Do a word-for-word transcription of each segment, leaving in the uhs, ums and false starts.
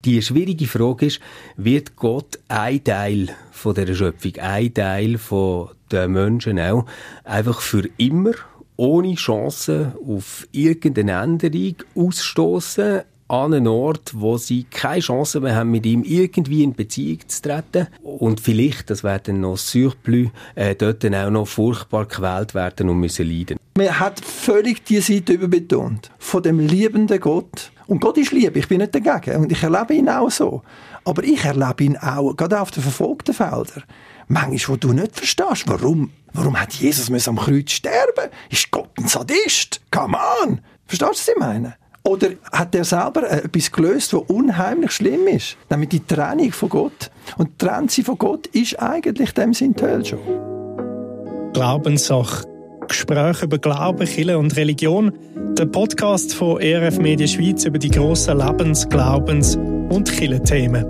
die schwierige Frage ist, wird Gott ein Teil von dieser Schöpfung, ein Teil von den Menschen auch, einfach für immer, ohne Chance auf irgendeine Änderung ausstoßen, an einen Ort, wo sie keine Chance mehr haben, mit ihm irgendwie in Beziehung zu treten. Und vielleicht, das wäre dann noch das Surplus, äh, dort dann auch noch furchtbar gequält werden und müssen leiden. Man hat völlig die Seite überbetont. Von dem liebenden Gott. Und Gott ist Liebe, ich bin nicht dagegen. Und ich erlebe ihn auch so. Aber ich erlebe ihn auch, gerade auf den verfolgten Feldern. Manchmal, wo du nicht verstehst, warum, warum hat Jesus müssen am Kreuz sterben? Ist Gott ein Sadist? Come on! Verstehst du, was ich meine? Oder hat er selber etwas gelöst, was unheimlich schlimm ist? Nämlich die Trennung von Gott. Und die Trennung von Gott ist eigentlich dem Sinn die Hölle schon. Glaubenssache. Gespräche über Glauben, Kirche und Religion. Der Podcast von E R F Media Schweiz über die grossen Lebens-, Glaubens- und Kirchenthemen.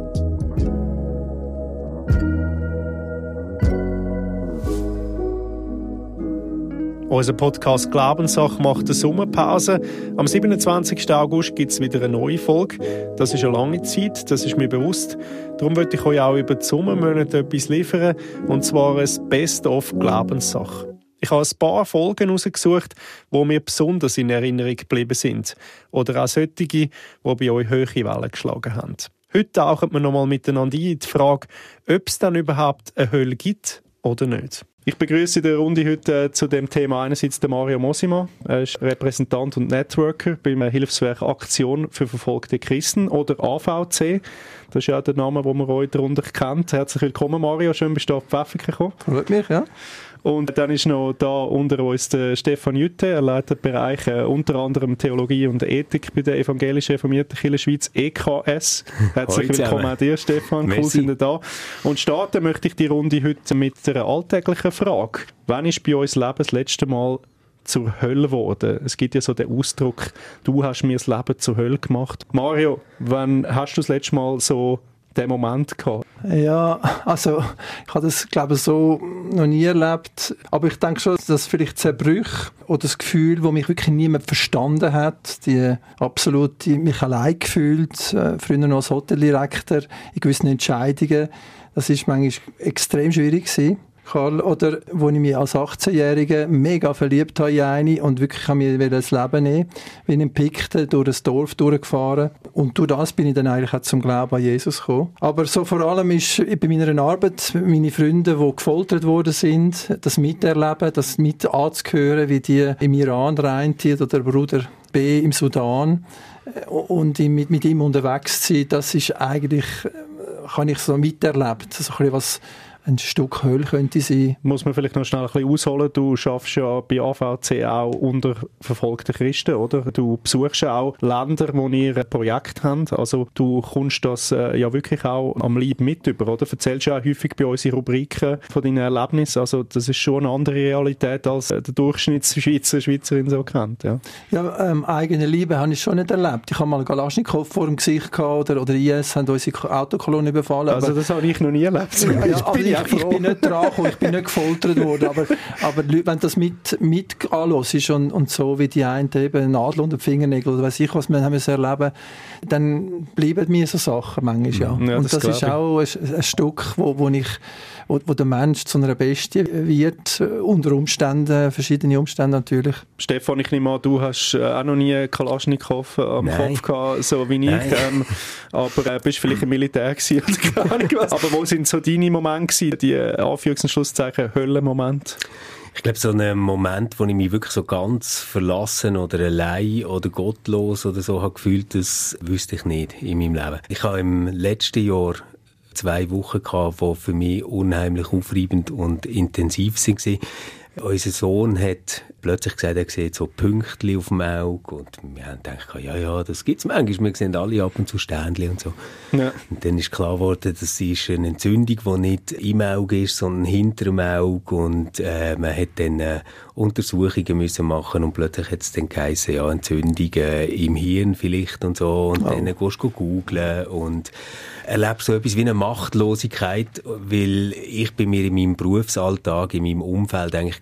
Unser Podcast «Glaubenssache» macht eine Sommerpause. Am siebenundzwanzigsten August gibt es wieder eine neue Folge. Das ist eine lange Zeit, das ist mir bewusst. Darum möchte ich euch auch über die Sommermonate etwas liefern, und zwar ein Best-of-Glaubenssache. Ich habe ein paar Folgen herausgesucht, die mir besonders in Erinnerung geblieben sind. Oder auch solche, die bei euch hohe Wellen geschlagen haben. Heute tauchen wir nochmal miteinander ein in die Frage, ob es dann überhaupt eine Hölle gibt oder nicht. Ich begrüße in der Runde heute äh, zu dem Thema einerseits den Mario Mosima. Er ist Repräsentant und Networker beim Hilfswerk Aktion für verfolgte Christen oder A V C. Das ist ja der Name, den man euch darunter kennt. Herzlich willkommen, Mario. Schön, bist du auf Pfäffiken gekommen. Freut mich, ja. Und dann ist noch da unter uns der Stefan Jütte. Er leitet Bereiche unter anderem Theologie und Ethik bei der Evangelisch Reformierten Kirche Schweiz, E K S. Herzlich willkommen auch dir, Stefan. Cool, sind ihr da. Und starten möchte ich die Runde heute mit einer alltäglichen Frage. Wann ist bei uns Leben das letzte Mal zur Hölle geworden? Es gibt ja so den Ausdruck, du hast mir das Leben zur Hölle gemacht. Mario, wann hast du das letzte Mal so den Moment gehabt? Ja, also ich habe das, glaube ich, so noch nie erlebt. Aber ich denke schon, dass vielleicht Zerbrüche oder das Gefühl, wo mich wirklich niemand verstanden hat, die absolute, mich allein gefühlt, äh, früher noch als Hoteldirektor in gewissen Entscheidungen, das ist manchmal extrem schwierig gewesen. Oder wo ich mich als achtzehnjähriger mega verliebt habe in eine und wirklich mir das Leben nehmen. Bin in Pikten durch das Dorf durchgefahren und durch das bin ich dann eigentlich auch zum Glauben an Jesus gekommen. Aber so vor allem ist bei meiner Arbeit meine Freunde, die gefoltert worden sind, das Miterleben, das mit anzuhören, wie die im Iran reinziehen oder Bruder B im Sudan und mit, mit ihm unterwegs zu sein, das ist eigentlich, kann ich so miterlebt, so ein bisschen was ein Stück Hölle könnte sein. Muss man vielleicht noch schnell ein bisschen ausholen. Du arbeitest ja bei A V C auch unter verfolgten Christen, oder? Du besuchst ja auch Länder, wo ihr ein Projekt habt. Also du kommst das äh, ja wirklich auch am Leib mit über, oder? Erzählst ja auch häufig bei uns in Rubriken von deinen Erlebnissen. Also das ist schon eine andere Realität, als der Durchschnittsschweizer, Schweizerin so kennt. Ja, ja ähm, eigene Liebe habe ich schon nicht erlebt. Ich habe mal Galaschnikow vor dem Gesicht gehabt, oder, oder I S haben unsere Autokolonne überfallen. Also das habe ich noch nie erlebt. Ja, ja, also ich, ich bin nicht dran gekommen, ich bin nicht gefoltert worden, aber, aber die Leute, wenn das mit, mit anhörst ist und, und so wie die einen eben Nadel unter den Fingernägeln oder weiss ich was wir haben erleben, dann bleiben mir so Sachen manchmal, ja. ja und das, das ist auch ein, ein Stück, wo, wo ich Wo, wo der Mensch zu einer Bestie wird, unter Umständen, verschiedene Umstände natürlich. Stefan, ich nehme an, du hast äh, auch noch nie Kalaschnikow am Nein. Kopf gehabt, so wie ich, ähm, aber äh, bist vielleicht im Militär gewesen oder gar nicht was. Aber wo sind so deine Momente gewesen, die äh, Anführungs- und Schlusszeichen Höllenmomente? Ich glaube, so ein Moment, wo ich mich wirklich so ganz verlassen oder allein oder gottlos oder so habe gefühlt, das wüsste ich nicht in meinem Leben. Ich habe im letzten Jahr zwei Wochen gehabt, die für mich unheimlich aufreibend und intensiv waren. Unser Sohn hat plötzlich gesagt, er sieht so Pünktchen auf dem Auge und wir haben gedacht, ja, ja, das gibt es manchmal, wir sehen alle ab und zu Sternchen und so. Ja. Und dann ist klar geworden, das ist eine Entzündung, die nicht im Auge ist, sondern hinter dem Auge und äh, man hat dann äh, Untersuchungen müssen machen und plötzlich hat es dann geheißen, ja, Entzündungen im Hirn vielleicht und so und oh. dann gehst du googeln und erlebe so etwas wie eine Machtlosigkeit, weil ich bei mir in meinem Berufsalltag, in meinem Umfeld eigentlich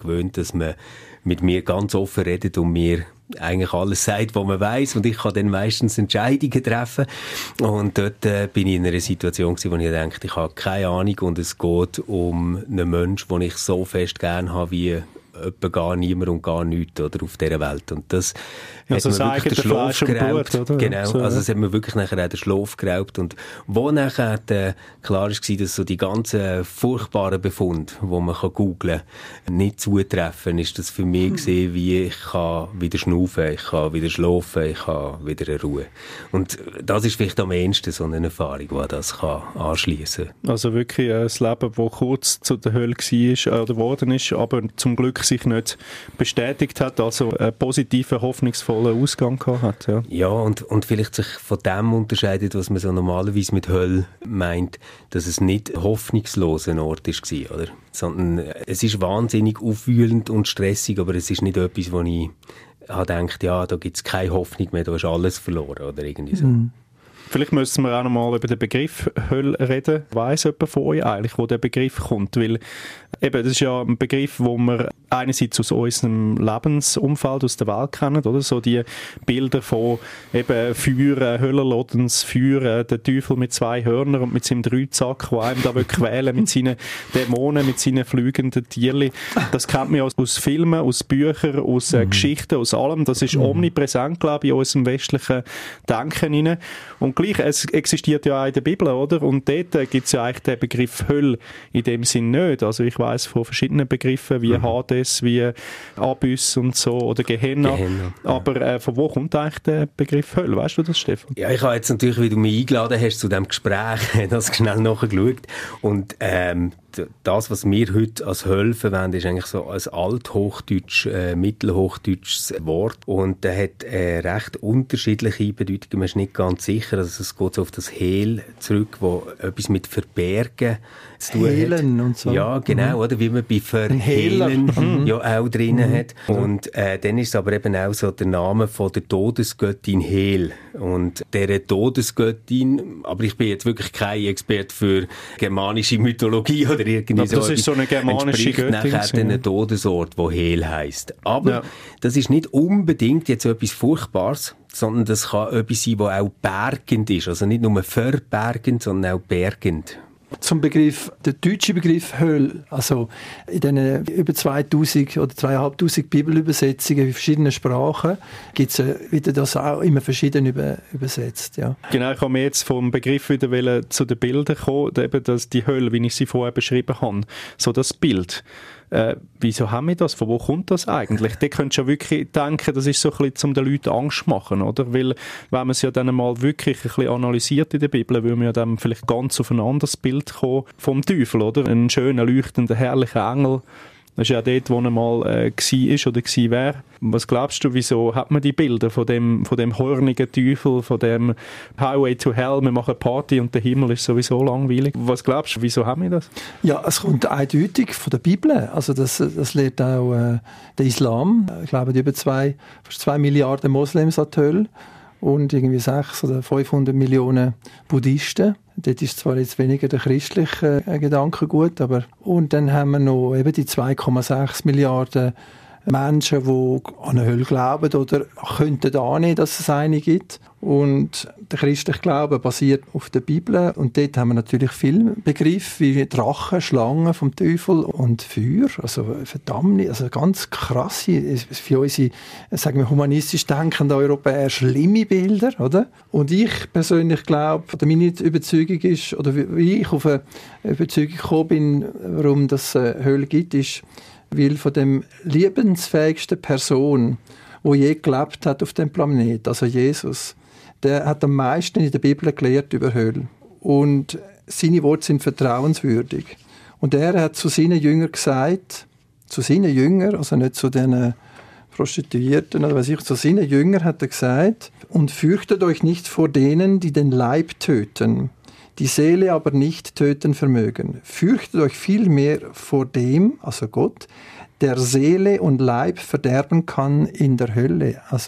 gewöhnt, dass man mit mir ganz offen redet und mir eigentlich alles sagt, was man weiss, und ich kann dann meistens Entscheidungen treffen. Und dort äh, bin ich in einer Situation gewesen, wo ich denke, ich habe keine Ahnung und es geht um einen Menschen, den ich so fest gerne habe wie etwa gar niemand und gar nichts oder, auf dieser Welt. Und das also hat mir wirklich den Schlaf geraubt. Blut, oder? Genau, so, also ja. es hat mir wirklich nachher auch den Schlaf geraubt. Und wo nachher äh, klar war, dass so die ganzen furchtbaren Befunde, die man kann googlen kann, nicht zutreffen, ist das für mich mhm. gesehen, wie ich kann wieder schnaufen, ich kann wieder schlafen, ich kann wieder eine Ruhe. Und das ist vielleicht am ehesten so eine Erfahrung, die das kann anschliessen kann. Also wirklich ein Leben, das kurz zu der Hölle war oder geworden ist, aber zum Glück sich nicht bestätigt hat, also einen positiven, hoffnungsvollen Ausgang gehabt hat. Ja, ja und, und vielleicht sich von dem unterscheidet, was man so normalerweise mit Hölle meint, dass es nicht ein hoffnungsloser Ort war, oder? Sondern es ist wahnsinnig aufwühlend und stressig, aber es ist nicht etwas, wo ich gedacht, ja, da gibt es keine Hoffnung mehr, da ist alles verloren, oder irgendwie so. Mhm. Vielleicht müssen wir auch noch mal über den Begriff Hölle reden. Weiss jemand von euch eigentlich, wo der Begriff kommt? Weil eben, das ist ja ein Begriff, wo wir einerseits aus unserem Lebensumfeld, aus der Welt kennen, oder? So die Bilder von eben Feuer, Höllenlodens, Feuer, der Teufel mit zwei Hörnern und mit seinem Dreizack, der einem da quälen mit seinen Dämonen, mit seinen fliegenden Tierchen. Das kennt man ja aus Filmen, aus Büchern, aus äh, mhm. Geschichten, aus allem. Das ist mhm. omnipräsent, glaube ich, in unserem westlichen Denken hinein. Und gleich, es existiert ja auch in der Bibel, oder? Und dort äh, gibt es ja eigentlich den Begriff Hölle in dem Sinn nicht. Also ich weiss von verschiedenen Begriffen, wie mhm. Hades, wie Abyss und so, oder Gehenna. Gehenna ja. Aber äh, von wo kommt eigentlich der Begriff Hölle? Weißt du das, Stefan? Ja, ich habe jetzt natürlich, wie du mich eingeladen hast zu diesem Gespräch, das schnell nachgeschaut. Und ähm, das, was wir heute als Hölle verwenden, ist eigentlich so ein althochdeutsch, äh, mittelhochdeutsches Wort. Und der hat äh, recht unterschiedliche Bedeutungen. Man ist nicht ganz sicher. Also es geht so auf das Hehl zurück, wo etwas mit Verbergen zu tun Hehlen hat. Und so. Ja, genau, mhm. oder? Wie man bei Verhehlen mhm. ja auch drinnen mhm. hat. Und äh, dann ist es aber eben auch so der Name von der Todesgöttin Hel. Und dieser Todesgöttin, aber ich bin jetzt wirklich kein Experte für germanische Mythologie oder irgendwie aber so. Das ist so eine germanische Göttin. Nachher einen Todesort, der Hel heisst. Aber ja. das ist nicht unbedingt jetzt etwas Furchtbares, sondern das kann etwas sein, das auch bergend ist. Also nicht nur verbergend, sondern auch bergend. Zum Begriff, der deutsche Begriff Hölle, also in den über zweitausend oder zweitausendfünfhundert Bibelübersetzungen in verschiedenen Sprachen gibt es wieder das auch immer verschieden über, übersetzt. Ja. Genau, ich habe mir jetzt vom Begriff wieder zu den Bildern kommen, eben das, die Hölle, wie ich sie vorher beschrieben habe, so das Bild. Äh, wieso haben wir das? Von wo kommt das eigentlich? Da könntest du ja wirklich denken, das ist so ein bisschen, um den Leuten Angst zu machen, oder? Weil, wenn man es ja dann mal wirklich ein bisschen analysiert in der Bibel, würde man ja dann vielleicht ganz auf ein anderes Bild kommen vom Teufel, oder? Ein schöner, leuchtender, herrlicher Engel. Das ist ja dort, wo er mal äh, gsi ist oder gsi wäre. Was glaubst du, wieso hat man die Bilder von dem, von dem hornigen Teufel, von dem Highway to Hell, wir machen Party und der Himmel ist sowieso langweilig? Was glaubst du, wieso haben wir das? Ja, es kommt eindeutig von der Bibel. Also das, das lehrt auch äh, der Islam. Ich glaube, über zwei, fast zwei Milliarden Moslems an die Hölle und irgendwie sechs oder fünfhundert Millionen Buddhisten. Dort ist zwar jetzt weniger der christliche äh, Gedankengut, aber und dann haben wir noch eben die zwei Komma sechs Milliarden Menschen, die an eine Hölle glauben oder könnten annehmen, dass es eine gibt. Und der christliche Glaube basiert auf der Bibel. Und dort haben wir natürlich viele Begriffe wie Drachen, Schlangen vom Teufel und Feuer. Also verdammt, also ganz krasse, für unsere, sagen wir, humanistisch denkende Europäer schlimme Bilder, oder? Und ich persönlich glaube, oder meine Überzeugung ist, oder wie ich auf eine Überzeugung gekommen bin, warum das eine Hölle gibt, ist, weil von dem liebensfähigsten Person, die je gelebt hat auf dem Planeten, also Jesus, der hat am meisten in der Bibel gelehrt über Hölle. Und seine Worte sind vertrauenswürdig. Und er hat zu seinen Jüngern gesagt, zu seinen Jüngern, also nicht zu den Prostituierten oder was ich, zu seinen Jüngern hat er gesagt, und fürchtet euch nicht vor denen, die den Leib töten, die Seele aber nicht töten vermögen. Fürchtet euch vielmehr vor dem, also Gott, der Seele und Leib verderben kann in der Hölle. Also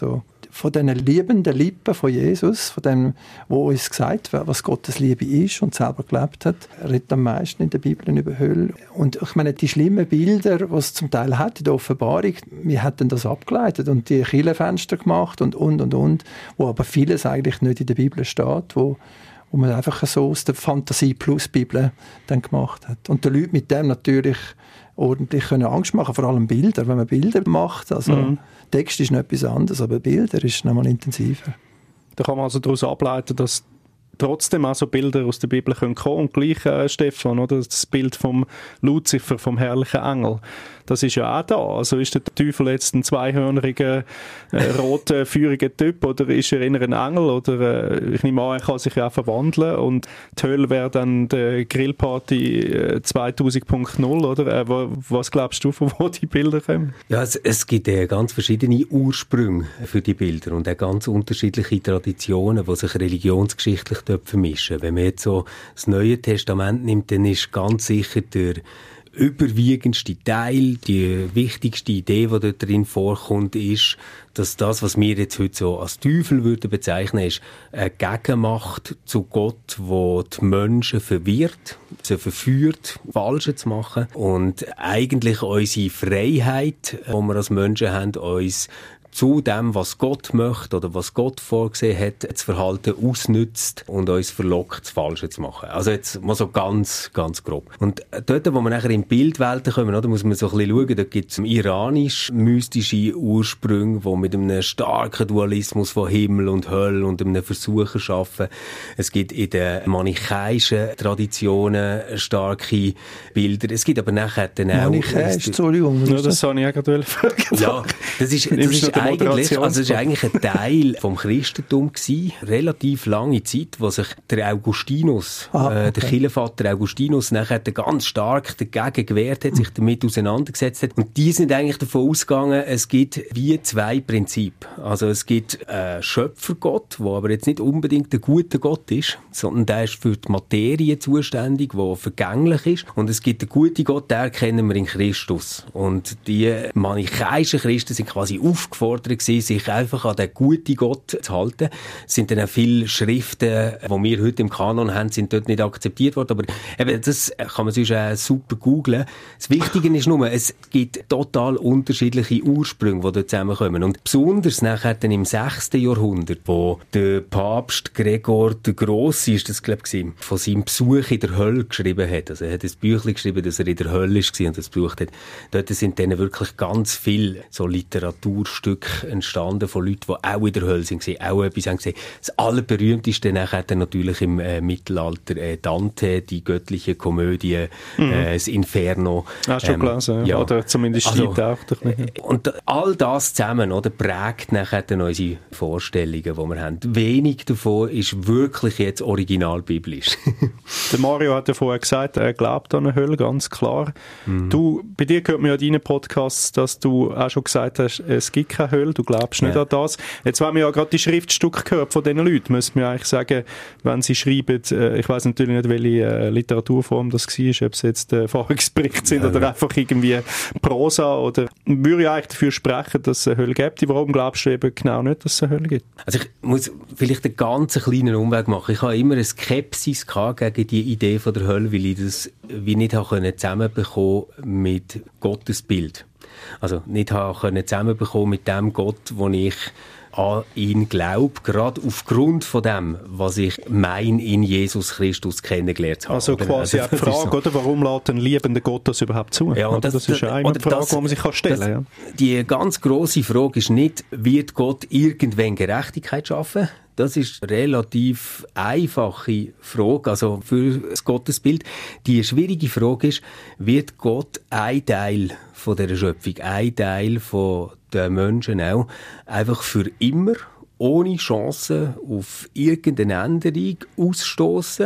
von diesen liebenden Lippen von Jesus, von dem, wo uns gesagt wird, was Gottes Liebe ist und selber gelebt hat, redet am meisten in der Bibel über Hölle. Und ich meine, die schlimmen Bilder, die es zum Teil hat in der Offenbarung, wir hätten das abgeleitet und die Kirchenfenster gemacht und, und, und, und, wo aber vieles eigentlich nicht in der Bibel steht, wo wo man einfach so aus der Fantasie plus Bibel dann gemacht hat. Und die Leute mit dem natürlich ordentlich können Angst machen, vor allem Bilder. Wenn man Bilder macht, also mhm. Text ist noch etwas anderes, aber Bilder ist noch mal intensiver. Da kann man also daraus ableiten, dass trotzdem auch so Bilder aus der Bibel kommen können. Und gleich, äh, Stefan, oder? Das Bild vom Luzifer, vom herrlichen Engel, das ist ja auch da. Also ist der Teufel jetzt ein zweihörniger, äh, roter, feuriger Typ oder ist er eher ein Engel? Oder äh, ich nehme an, er kann sich ja auch verwandeln und die Hölle wäre dann die Grillparty äh, zweitausend Punkt null, oder? Äh, was glaubst du, von wo die Bilder kommen? Ja, es, es gibt äh, ganz verschiedene Ursprünge für die Bilder und auch ganz unterschiedliche Traditionen, die sich religionsgeschichtlich dort vermischen. Wenn man jetzt so das Neue Testament nimmt, dann ist ganz sicher der überwiegendste Teil, die wichtigste Idee, die dort drin vorkommt, ist, dass das, was wir jetzt heute so als Teufel würden bezeichnen, ist eine Gegenmacht zu Gott, wo die Menschen verwirrt, sie verführt, Falsches zu machen und eigentlich unsere Freiheit, die wir als Menschen haben, uns zu dem, was Gott möchte oder was Gott vorgesehen hat, das Verhalten ausnützt und uns verlockt, das Falsche zu machen. Also jetzt mal so ganz, ganz grob. Und dort, wo wir nachher in Bildwelten kommen, oder, muss man so ein bisschen schauen, da gibt es iranisch-mystische Ursprünge, die mit einem starken Dualismus von Himmel und Hölle und einem Versuchen arbeiten. Es gibt in den manichäischen Traditionen starke Bilder. Es gibt aber nachher dann auch... Manichäisch, Entschuldigung. Ja, das habe ich ja gerade fragen. Ja, das ist, das ist eigentlich, also es war eigentlich ein Teil vom Christentum gewesen, relativ lange Zeit, wo sich der Augustinus, ah, okay. äh, der Kirchenvater Augustinus, nachher ganz stark dagegen gewehrt hat, sich damit auseinandergesetzt hat. Und die sind eigentlich davon ausgegangen, es gibt wie zwei Prinzipien. Also es gibt einen Schöpfergott, der aber jetzt nicht unbedingt ein guter Gott ist, sondern der ist für die Materie zuständig, der vergänglich ist. Und es gibt einen guten Gott, den kennen wir in Christus. Und die manichäischen Christen sind quasi aufgefordert gewesen, sich einfach an den guten Gott zu halten. Es sind dann auch viele Schriften, die wir heute im Kanon haben, sind dort nicht akzeptiert worden. Aber eben, das kann man sonst auch super googlen. Das Wichtige ist nur, es gibt total unterschiedliche Ursprünge, die dort zusammenkommen. Und besonders nachher dann im sechsten Jahrhundert, wo der Papst Gregor der Grosse, ist das, glaube ich, von seinem Besuch in der Hölle geschrieben hat. Also er hat ein Büchlein geschrieben, dass er in der Hölle war und das besucht hat. Dort sind dann wirklich ganz viele so Literaturstücke entstanden von Leuten, die auch in der Hölle sind, auch etwas haben gesehen. Das allerberühmteste nachher dann natürlich im äh, Mittelalter äh, Dante, die göttliche Komödie, mhm. äh, das Inferno. Hast du ähm, schon gelesen, ja. Oder zumindest also, auch. Und all das zusammen, oder, prägt nachher dann unsere Vorstellungen, die wir haben. Wenig davon ist wirklich jetzt originalbiblisch. Der Mario hat ja vorher gesagt, er glaubt an eine Hölle, ganz klar. Mhm. Du, bei dir hört man ja in deinen Podcasts, dass du auch schon gesagt hast, es gibt keine Hölle, du glaubst nicht ja. an das. Jetzt haben wir ja gerade die Schriftstücke gehört von diesen Leuten, müssen wir eigentlich sagen, wenn sie schreiben, äh, ich weiss natürlich nicht, welche äh, Literaturform das war, ob es jetzt äh, Erfahrungsberichte sind ja. oder einfach irgendwie Prosa, oder würde ich eigentlich dafür sprechen, dass es eine Hölle gibt. Warum glaubst du eben genau nicht, dass es eine Hölle gibt? Also ich muss vielleicht einen ganz kleinen Umweg machen. Ich habe immer eine Skepsis gehabt gegen die Idee von der Hölle, weil ich das wie nicht habe zusammenbekommen mit Gottes Bild. Also nicht habe zusammenbekommen mit dem Gott, wo ich an ihn glaube, gerade aufgrund von dem, was ich mein in Jesus Christus kennengelernt habe. Also quasi also, die Frage, so. Oder, warum lässt ein liebender Gott das überhaupt zu? Ja, und das, das ist eine Frage, das, die man sich stellen kann. Ja. Die ganz grosse Frage ist nicht, wird Gott irgendwann Gerechtigkeit schaffen? Das ist eine relativ einfache Frage, also für das Gottesbild. Die schwierige Frage ist, wird Gott ein Teil von dieser Schöpfung, ein Teil von den Menschen auch, einfach für immer, ohne Chance auf irgendeine Änderung ausstoßen?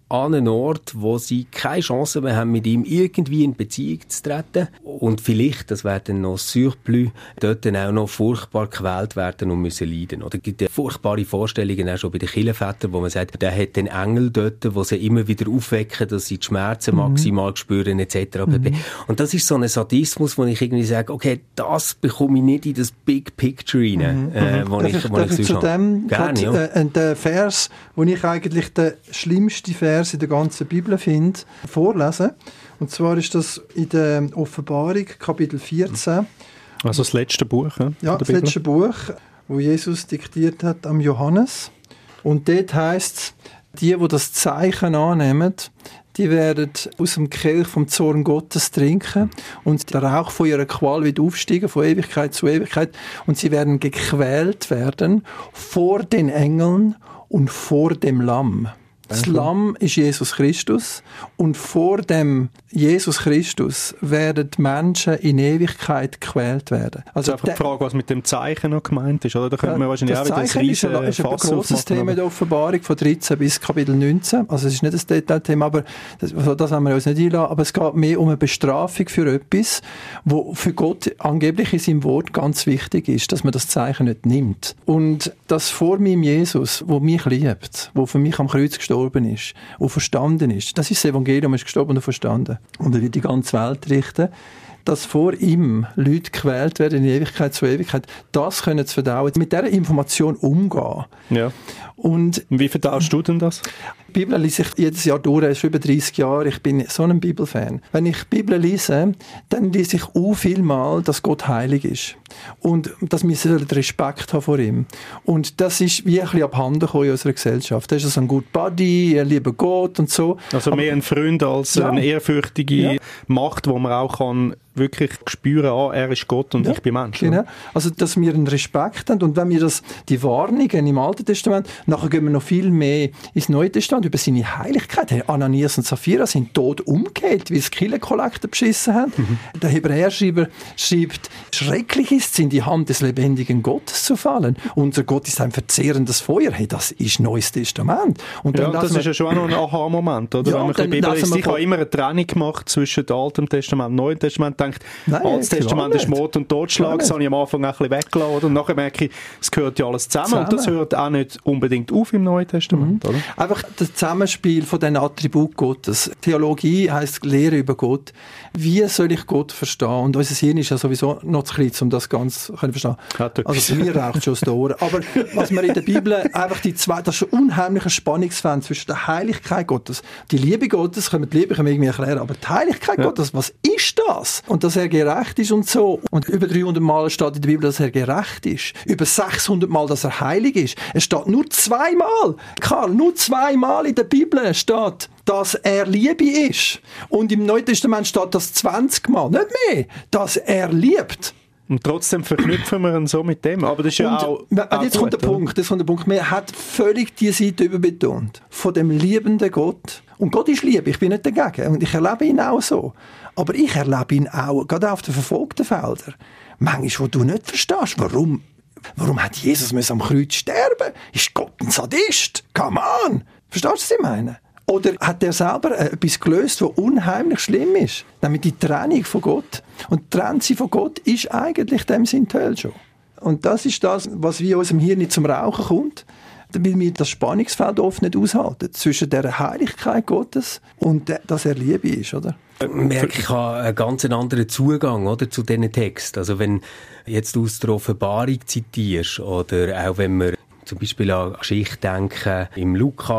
an einen Ort, wo sie keine Chance mehr haben, mit ihm irgendwie in Beziehung zu treten. Und vielleicht, das wäre dann noch Surplus, dort dann auch noch furchtbar gequält werden und müssen leiden. Oder es gibt ja furchtbare Vorstellungen auch schon bei den Kirchenvätern, wo man sagt, der hat den Engel dort, wo sie immer wieder aufwecken, dass sie die Schmerzen mhm. maximal spüren, et cetera. Mhm. Und das ist so ein Sadismus, wo ich irgendwie sage, okay, das bekomme ich nicht in das Big Picture rein, mhm. äh, wo darf ich, ich, wo ich, ich zu dem gerne, ja. äh, den Vers, wo ich eigentlich den schlimmsten Vers in der ganzen Bibel finde, vorlesen. Und zwar ist das in der Offenbarung, Kapitel vierzehn. Also das letzte Buch, ja? Ja, das Bibel. letzte Buch, wo Jesus diktiert hat am Johannes. Und dort heisst es, die, die das Zeichen annehmen, die werden aus dem Kelch vom Zorn Gottes trinken und der Rauch von ihrer Qual wird aufsteigen, von Ewigkeit zu Ewigkeit. Und sie werden gequält werden vor den Engeln und vor dem Lamm. Das Lamm ist Jesus Christus und vor dem Jesus Christus werden die Menschen in Ewigkeit gequält werden. Also einfach die Frage, was mit dem Zeichen noch gemeint ist, oder? Da könnte man wahrscheinlich das auch wieder Zeichen ein riesen ist ein, ist ein grosses Thema in der Offenbarung von dreizehn bis Kapitel neunzehn. Also es ist nicht ein Detailthema, aber das, das haben wir uns nicht einlassen. Aber es geht mehr um eine Bestrafung für etwas, wo für Gott angeblich in seinem Wort ganz wichtig ist, dass man das Zeichen nicht nimmt. Und das vor meinem Jesus, wo mich liebt, wo für mich am Kreuz gestorben ist, wo verstanden ist, das ist das Evangelium, er ist gestorben und verstanden. Und er wird die ganze Welt richten, dass vor ihm Leute gequält werden in Ewigkeit zu Ewigkeit, das können sie verdauen, mit dieser Information umgehen. Ja. Und wie verdaust du denn das? Die Bibel lese ich jedes Jahr durch, es ist über dreißig Jahre, ich bin so ein Bibelfan. Wenn ich die Bibel lese, dann lese ich auch viel mal, dass Gott heilig ist. Und dass wir Respekt haben vor ihm. Und das ist wie ein bisschen abhanden gekommen in unserer Gesellschaft. Das ist also ein good Buddy, ein lieber Gott und so. Also mehr ein Freund als ja. eine ehrfürchtige ja. Macht, wo man auch kann wirklich spüren, ah, er ist Gott und ja, ich bin Mensch. Genau. Also, dass wir einen Respekt haben und wenn wir das, die Warnungen im Alten Testament, nachher gehen wir noch viel mehr ins Neue Testament über seine Heiligkeit. Hey, Ananias und Sapphira sind tot umgekehrt, weil sie Kirchenkollekten beschissen haben. Mhm. Der Hebräerschreiber schreibt, schrecklich ist es, in die Hand des lebendigen Gottes zu fallen. Unser Gott ist ein verzehrendes Feuer. Hey, das ist Neues Testament. Und ja, das ist ja schon auch noch ein Aha-Moment, oder? Ja, wenn man die Bibel liest, ich habe immer eine Trennung gemacht zwischen dem Alten Testament und dem Neuen Testament. Denkt, Nein, Altes Testament ist Mord und Totschlag, das habe ich am Anfang ein bisschen weggelassen. Und nachher merke ich, es gehört ja alles zusammen. zusammen. Und das hört auch nicht unbedingt auf im Neuen Testament. Mhm. Oder? Einfach das Zusammenspiel von den Attributen Gottes. Theologie heisst Lehre über Gott. Wie soll ich Gott verstehen? Und unser Hirn ist ja sowieso noch zu klein, um das ganz zu verstehen. Also bei mir raucht schon aus den Ohren. Aber was man in der Bibel einfach die zwei, das ist ein unheimlicher Spannungsfeld zwischen der Heiligkeit Gottes, die Liebe Gottes, können wir die Liebe können wir irgendwie erklären, aber die Heiligkeit ja. Gottes, was ist das? Und dass er gerecht ist und so. Und über dreihundert Mal steht in der Bibel, dass er gerecht ist. Über sechshundert Mal, dass er heilig ist. Es steht nur zweimal, Karl, nur zweimal in der Bibel steht, dass er Liebe ist. Und im Neuen Testament steht das zwanzig Mal, nicht mehr, dass er liebt. Und trotzdem verknüpfen wir ihn so mit dem. Aber das ist ja auch, und, auch jetzt kommt der Punkt, jetzt kommt der Punkt. Man hat völlig die Seite überbetont. Von dem liebenden Gott. Und Gott ist Liebe, ich bin nicht dagegen. Und ich erlebe ihn auch so. Aber ich erlebe ihn auch, gerade auf den verfolgten Feldern. Manchmal, wo du nicht verstehst, warum, warum hat Jesus müssen am Kreuz sterben? Ist Gott ein Sadist? Come on! Verstehst du, was ich meine? Oder hat er selber etwas gelöst, was unheimlich schlimm ist? Nämlich die Trennung von Gott. Und die Trennung von Gott ist eigentlich dem Sinn die Hölle schon. Und das ist das, was wie unserem Hirn nicht zum Rauchen kommt, weil wir das Spannungsfeld oft nicht aushalten zwischen der Heiligkeit Gottes und der, dass er Liebe ist, oder? Ich merke, ich habe einen ganz anderen Zugang, oder, zu diesen Texten. Also wenn jetzt du aus der Offenbarung zitierst, oder auch wenn wir zum Beispiel an Geschichte denken, im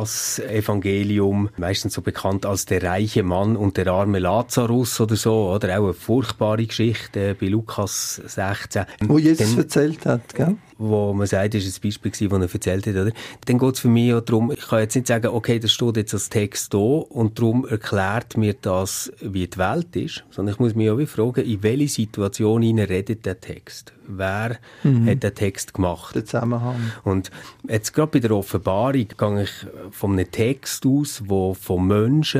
Lukas-Evangelium, meistens so bekannt als der reiche Mann und der arme Lazarus oder so, oder auch eine furchtbare Geschichte bei Lukas sechzehn. Wo Jesus Dann, erzählt hat, gell? Wo man sagt, das war ein Beispiel, das er erzählt hat, oder? Dann geht es für mich auch darum, ich kann jetzt nicht sagen, okay, das steht jetzt als Text da und darum erklärt mir das, wie die Welt ist, sondern ich muss mich auch wie fragen, in welche Situation hinein redet der Text? Wer mhm. hat den Text gemacht? Der Zusammenhang. Und jetzt gerade bei der Offenbarung gehe ich von einem Text aus, der von Menschen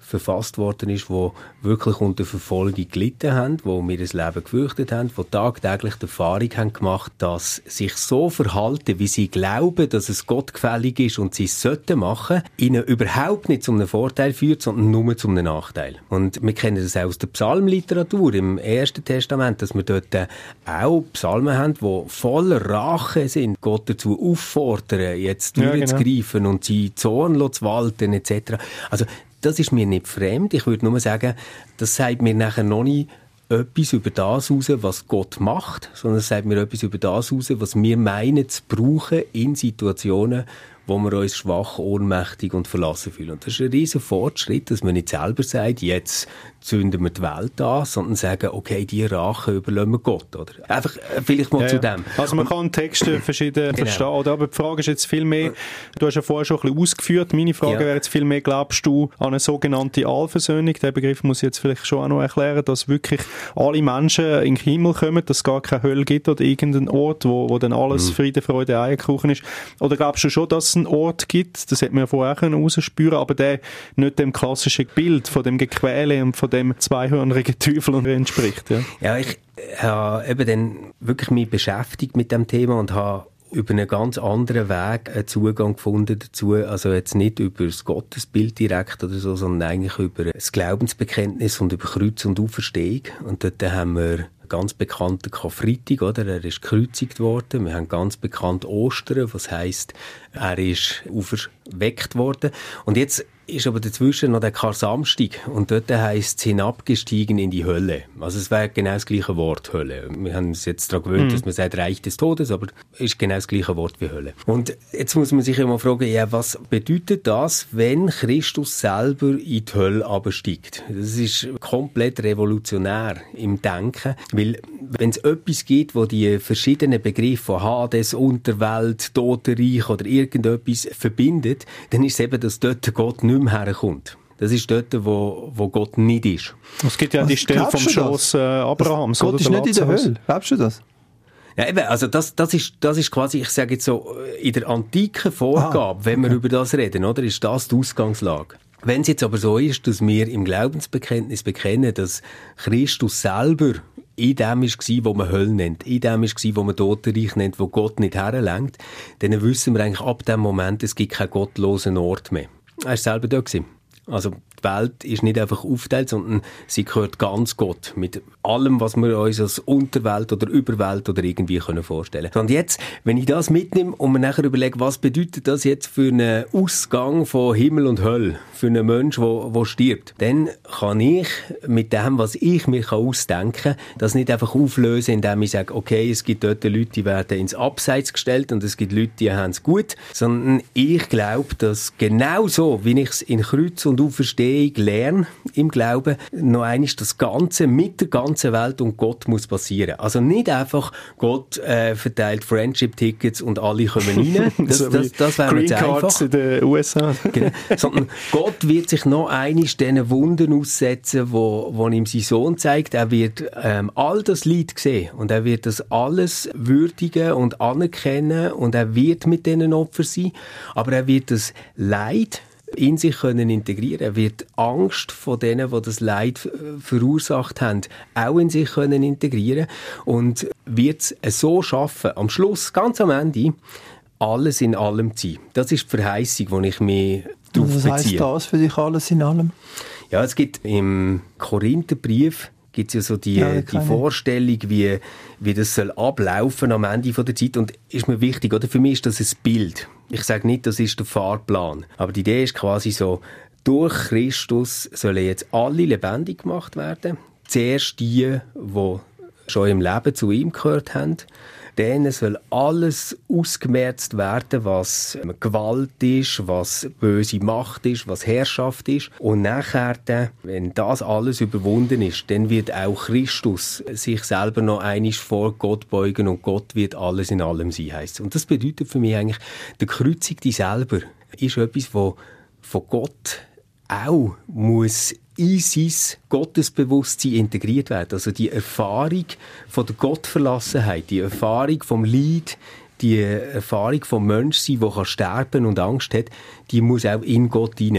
verfasst worden ist, die wirklich unter Verfolgung gelitten haben, die um ihr Leben gefürchtet haben, die tagtäglich die Erfahrung haben gemacht, dass sich so verhalten, wie sie glauben, dass es Gott gefällig ist und sie es sollten machen, ihnen überhaupt nicht zu einem Vorteil führt, sondern nur zu einem Nachteil. Und wir kennen das auch aus der Psalmliteratur im Ersten Testament, dass wir dort auch Psalmen haben, die voller Rache sind, Gott dazu auffordern, jetzt durchzugreifen, ja, genau, und sie Zorn zu walten et cetera. Also das ist mir nicht fremd. Ich würde nur sagen, das sagt mir nachher noch nicht etwas über das raus, was Gott macht, sondern es sagt mir etwas über das raus, was wir meinen zu brauchen in Situationen, wo wir uns schwach, ohnmächtig und verlassen fühlen. Und das ist ein riesen Fortschritt, dass man nicht selber sagt, jetzt zünden wir die Welt an, sondern sagen, okay, die Rache überlassen wir Gott. Oder? Einfach vielleicht mal ja, zu dem. Also man kann Texte verschieden genau. verstehen, oder? Aber die Frage ist jetzt viel mehr, du hast ja vorher schon ein bisschen ausgeführt, meine Frage ja. wäre jetzt viel mehr, glaubst du an eine sogenannte Allversöhnung? Den Begriff muss ich jetzt vielleicht schon auch noch erklären, dass wirklich alle Menschen in den Himmel kommen, dass es gar keine Hölle gibt oder irgendeinen Ort, wo, wo dann alles mhm. Friede, Freude, Eierkuchen ist. Oder glaubst du schon, dass es einen Ort gibt, das hätte man ja vorher auch rausspüren, aber der nicht dem klassischen Bild von dem Gequäle und von dem zweihörnigen Teufel entspricht. Ja, ja ich habe eben dann wirklich mich beschäftigt mit dem Thema und habe über einen ganz anderen Weg einen Zugang gefunden dazu, also jetzt nicht über das Gottesbild direkt oder so, sondern eigentlich über das Glaubensbekenntnis und über Kreuz und Auferstehung. Und dort haben wir ganz bekannten Karfreitag, oder? Er ist gekreuzigt worden. Wir haben ganz bekannt Ostern, was heisst, er ist auferweckt worden. Und jetzt ist aber dazwischen noch der Kar-Samstag. Und dort heisst es hinabgestiegen in die Hölle. Also es wäre genau das gleiche Wort, Hölle. Wir haben uns jetzt daran gewöhnt, mhm. dass man sagt Reich des Todes, aber es ist genau das gleiche Wort wie Hölle. Und jetzt muss man sich immer fragen, ja, was bedeutet das, wenn Christus selber in die Hölle absteigt? Das ist komplett revolutionär im Denken, weil wenn es etwas gibt, wo die verschiedenen Begriffe von Hades, Unterwelt, Totenreich oder irgendetwas verbindet, dann ist es eben, dass dort Gott nicht mehr herkommt. Das ist dort, wo, wo Gott nicht ist. Es gibt ja was, die Stelle vom Schoss äh, Abrahams. Gott oder ist nicht in der Hölle. Glaubst du das? Ja, eben, also das, das ist, das ist quasi, ich sage jetzt so, in der antiken Vorgabe, ah, okay. wenn wir über das reden, oder, ist das die Ausgangslage. Wenn es jetzt aber so ist, dass wir im Glaubensbekenntnis bekennen, dass Christus selber in dem war, wo man Hölle nennt, in dem war, wo man Totenreich nennt, wo Gott nicht herlenkt, dann wissen wir eigentlich ab dem Moment, es gibt keinen gottlosen Ort mehr. Er war selber da gewesen. Also die Welt ist nicht einfach aufgeteilt, sondern sie gehört ganz Gott. Mit allem, was wir uns als Unterwelt oder Überwelt oder irgendwie können vorstellen können. Und jetzt, wenn ich das mitnehme und mir nachher überlege, was bedeutet das jetzt für einen Ausgang von Himmel und Hölle, für einen Menschen, der, der stirbt, dann kann ich mit dem, was ich mir ausdenken kann, das nicht einfach auflösen, indem ich sage, okay, es gibt dort Leute, die werden ins Abseits gestellt und es gibt Leute, die haben es gut, sondern ich glaube, dass genauso, wie ich es in Kreuz und Auferstehung lerne, im Glauben, noch einmal das Ganze mit der ganzen Welt und Gott muss passieren. Also nicht einfach, Gott äh, verteilt Friendship-Tickets und alle kommen rein. Das, so das, das wäre jetzt einfach. In den U S A. Genau. Sondern Gott wird sich noch einmal diesen Wunden aussetzen, wo, wo ihm sein Sohn zeigt. Er wird ähm, all das Leid sehen und er wird das alles würdigen und anerkennen und er wird mit diesen Opfern sein. Aber er wird das Leid in sich können integrieren. Er wird Angst von denen, die das Leid verursacht haben, auch in sich können integrieren und wird es so schaffen, am Schluss, ganz am Ende, alles in allem zu sein. Das ist die Verheißung, die ich mich darauf beziehe. Was heisst das für dich, alles in allem? Ja, es gibt im Korintherbrief gibt es ja so die, ja, die Vorstellung, wie, wie das soll ablaufen am Ende der Zeit. Und ist mir wichtig, oder? Für mich ist das ein Bild. Ich sage nicht, das ist der Fahrplan. Aber die Idee ist quasi so, durch Christus sollen jetzt alle lebendig gemacht werden. Zuerst die, die schon im Leben zu ihm gehört haben. Dann soll alles ausgemerzt werden, was Gewalt ist, was böse Macht ist, was Herrschaft ist. Und nachher, wenn das alles überwunden ist, dann wird auch Christus sich selber noch einmal vor Gott beugen und Gott wird alles in allem sein, heisst. Und das bedeutet für mich eigentlich, der Kreuzigte selber ist etwas, was von Gott auch muss in sein Gottesbewusstsein integriert werden. Also die Erfahrung von der Gottverlassenheit, die Erfahrung vom Leid, die Erfahrung vom Menschsein, der sterben und Angst hat, die muss auch in Gott hinein.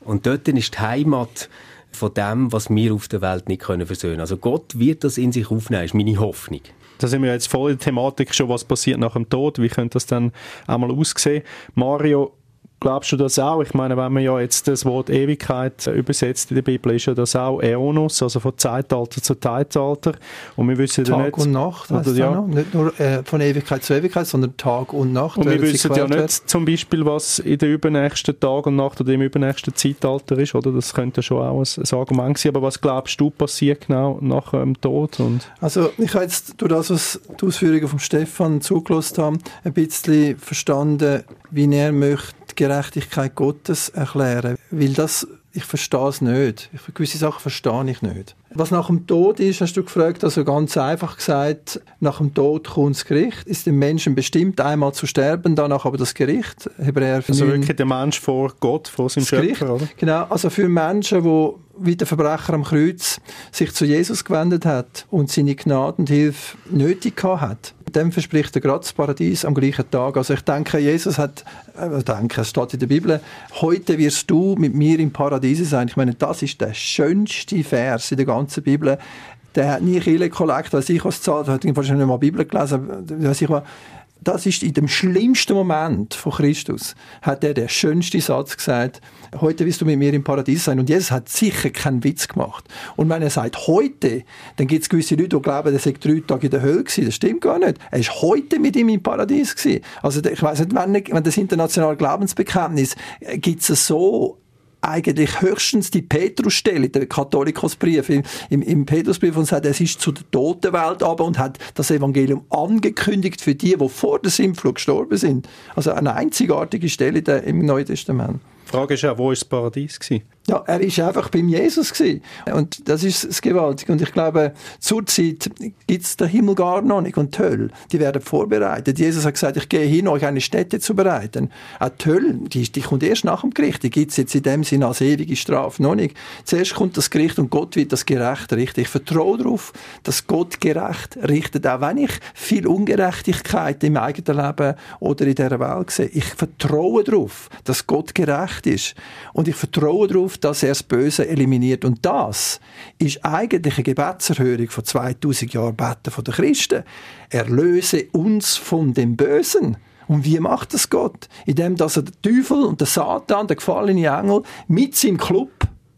Und dort ist die Heimat von dem, was wir auf der Welt nicht versöhnen können. Also Gott wird das in sich aufnehmen, ist meine Hoffnung. Da sind wir jetzt voll in der Thematik schon, was passiert nach dem Tod, wie könnte das dann einmal aussehen? Mario, glaubst du das auch? Ich meine, wenn man ja jetzt das Wort Ewigkeit übersetzt in der Bibel, ist ja das auch Äonos, also von Zeitalter zu Zeitalter. Und wir wissen Tag ja nicht, und Nacht, oder, ja. noch? Nicht nur äh, von Ewigkeit zu Ewigkeit, sondern Tag und Nacht. Und wir wissen ja nicht wird. zum Beispiel, was in der übernächsten Tag und Nacht oder im übernächsten Zeitalter ist, oder? Das könnte schon auch ein, ein Argument sein. Aber was glaubst du passiert genau nach dem ähm, Tod? Und also ich habe jetzt durch das, was die Ausführungen von Stefan zugelassen haben, ein bisschen verstanden, wie er möchte die Gerechtigkeit Gottes erklären. Weil das, ich verstehe es nicht. Ich, gewisse Sachen verstehe ich nicht. Was nach dem Tod ist, hast du gefragt, also ganz einfach gesagt, nach dem Tod kommt das Gericht. Ist dem Menschen bestimmt, einmal zu sterben, danach aber das Gericht. Hebräer also wirklich der Mensch vor Gott, vor seinem Schöpfer, oder? Genau, also für Menschen, die wie der Verbrecher am Kreuz sich zu Jesus gewendet hat und seine Gnade und Hilfe nötig gehabt hat, dem verspricht er gerade das Paradies am gleichen Tag. Also ich denke, Jesus hat, ich denke, es steht in der Bibel, heute wirst du mit mir im Paradies sein. Ich meine, das ist der schönste Vers in der ganzen Bibel. Der hat nie Kirchenkollekt, weiß ich was zahlt, hat wahrscheinlich nicht mal Bibel gelesen, weiß ich was. Das ist in dem schlimmsten Moment von Christus, hat er den schönsten Satz gesagt, heute wirst du mit mir im Paradies sein. Und Jesus hat sicher keinen Witz gemacht. Und wenn er sagt, heute, dann gibt es gewisse Leute, die glauben, er sei drei Tage in der Hölle gewesen. Das stimmt gar nicht. Er ist heute mit ihm im Paradies gewesen. Also ich weiss nicht, wenn, wenn das internationale Glaubensbekenntnis gibt es so eigentlich höchstens die Petrusstelle, der Katholikosbrief im, im, im Petrusbrief, und sagt, es ist zu der Totenwelt aber und hat das Evangelium angekündigt für die, die vor der Sintflut gestorben sind. Also eine einzigartige Stelle im Neuen Testament. Die Frage ist ja, wo war das Paradies gewesen? Ja, er war einfach beim Jesus gewesen. Und das ist das Gewaltige. Und ich glaube, zurzeit gibt es den Himmel gar noch nicht und die Hölle. Die werden vorbereitet. Jesus hat gesagt, ich gehe hin, euch eine Stätte zu bereiten. Auch die Hölle, die, die kommt erst nach dem Gericht. Die gibt es jetzt in dem Sinne als ewige Strafe noch nicht. Zuerst kommt das Gericht und Gott wird das gerecht richten. Ich vertraue darauf, dass Gott gerecht richtet, auch wenn ich viel Ungerechtigkeit im eigenen Leben oder in dieser Welt sehe. Ich vertraue darauf, dass Gott gerecht ist. Und ich vertraue darauf, dass er das Böse eliminiert. Und das ist eigentlich eine Gebetserhörung von zweitausend Jahren Beten von den Christen. Erlöse uns von dem Bösen. Und wie macht das Gott? Indem, dass er den Teufel und den Satan, der gefallene Engel, mit seinem Club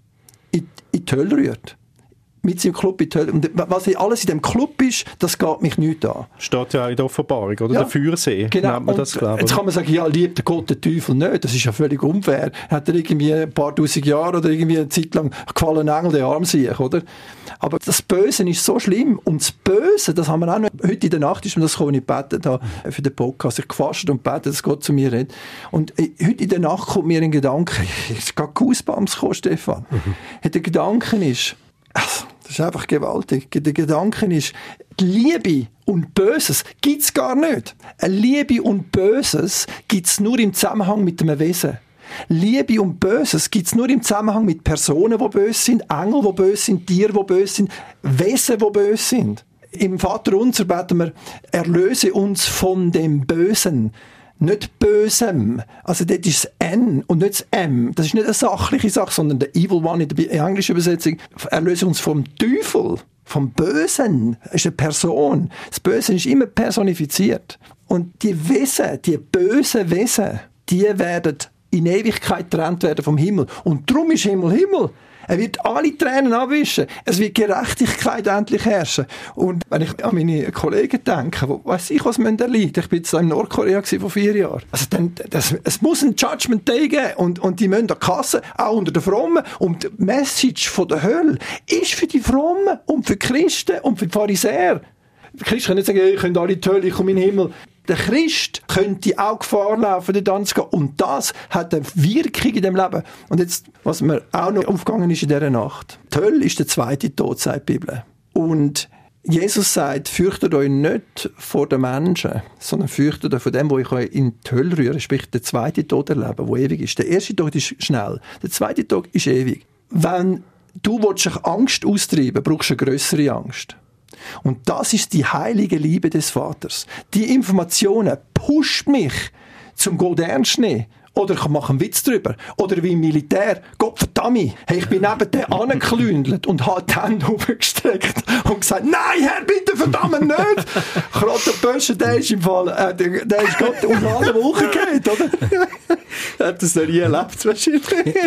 in, in die Hölle rührt. Mit seinem Club in die Hölle. Und was alles in dem Club ist, das geht mich nicht an. Steht ja in der Offenbarung, oder? Ja, der Feuersee. Genau. Man das, glaub, jetzt kann man sagen, ja, liebt der Gott den Teufel nicht. Das ist ja völlig unfair. Hat er irgendwie ein paar tausend Jahre oder irgendwie eine Zeit lang gefallenen Engel den Arm sich, oder? Aber das Böse ist so schlimm. Und das Böse, das haben wir auch noch, heute in der Nacht ist mir das gekommen, ich betet habe für den Podcast. Ich gefastet und betet, dass Gott zu mir redet. Und heute in der Nacht kommt mir ein Gedanke, es geht Goosebumps gekommen, Stefan. Mhm. Der Gedanke ist, also, das ist einfach gewaltig. Der Gedanke ist, Liebe und Böses gibt es gar nicht. Liebe und Böses gibt es nur im Zusammenhang mit einem Wesen. Liebe und Böses gibt es nur im Zusammenhang mit Personen, die böse sind, Engel, die böse sind, Tiere, die böse sind, Wesen, die böse sind. Im Vaterunser beten wir, erlöse uns von dem Bösen. Nicht Bösem. Also dort ist das N und nicht das M. Das ist nicht eine sachliche Sache, sondern der Evil One in der englischen Übersetzung. Erlöse uns vom Teufel, vom Bösen. Das ist eine Person. Das Böse ist immer personifiziert. Und die Wesen, die bösen Wesen, die werden in Ewigkeit getrennt werden vom Himmel. Und darum ist Himmel Himmel. Er wird alle Tränen abwischen. Es wird Gerechtigkeit endlich herrschen. Und wenn ich an meine Kollegen denke, wo weiss ich, was man da liegt. Ich bin jetzt in Nordkorea vor vier Jahren. Also dann, das, es muss ein Judgment Day geben. Und, und die müssen da Kassen, auch unter den Frommen. Und die Message von der Hölle ist für die Frommen und für die Christen und für die Pharisäer. Die Christen können nicht sagen, ihr könnt alle in die Hölle, ich komme in den Himmel. Der Christ könnte auch Gefahr laufen, dort zu gehen. Und das hat eine Wirkung in dem Leben. Und jetzt, was mir auch noch aufgegangen ist in dieser Nacht. Die Hölle ist der zweite Tod, sagt die Bibel. Und Jesus sagt, fürchtet euch nicht vor den Menschen, sondern fürchtet euch vor dem, wo ich euch in die Hölle rühre. Sprich, der zweite Tod erleben, der ewig ist. Der erste Tod ist schnell. Der zweite Tod ist ewig. Wenn du willst, Angst austreiben, brauchst du eine grössere Angst. Und das ist die heilige Liebe des Vaters. Die Informationen pusht mich zum Gott ernst nehmen Oder ich mache einen Witz drüber. Oder wie im Militär. Gott verdammt, hey, ich bin neben dem angeklündelt und habe die Hände hochgestreckt und gesagt, nein, Herr, bitte verdammt nicht. Gerade der Bösche, der ist im Fall, äh, der, der ist gerade unter alle Wochen geht, oder? Er hat das noch nie erlebt, wahrscheinlich.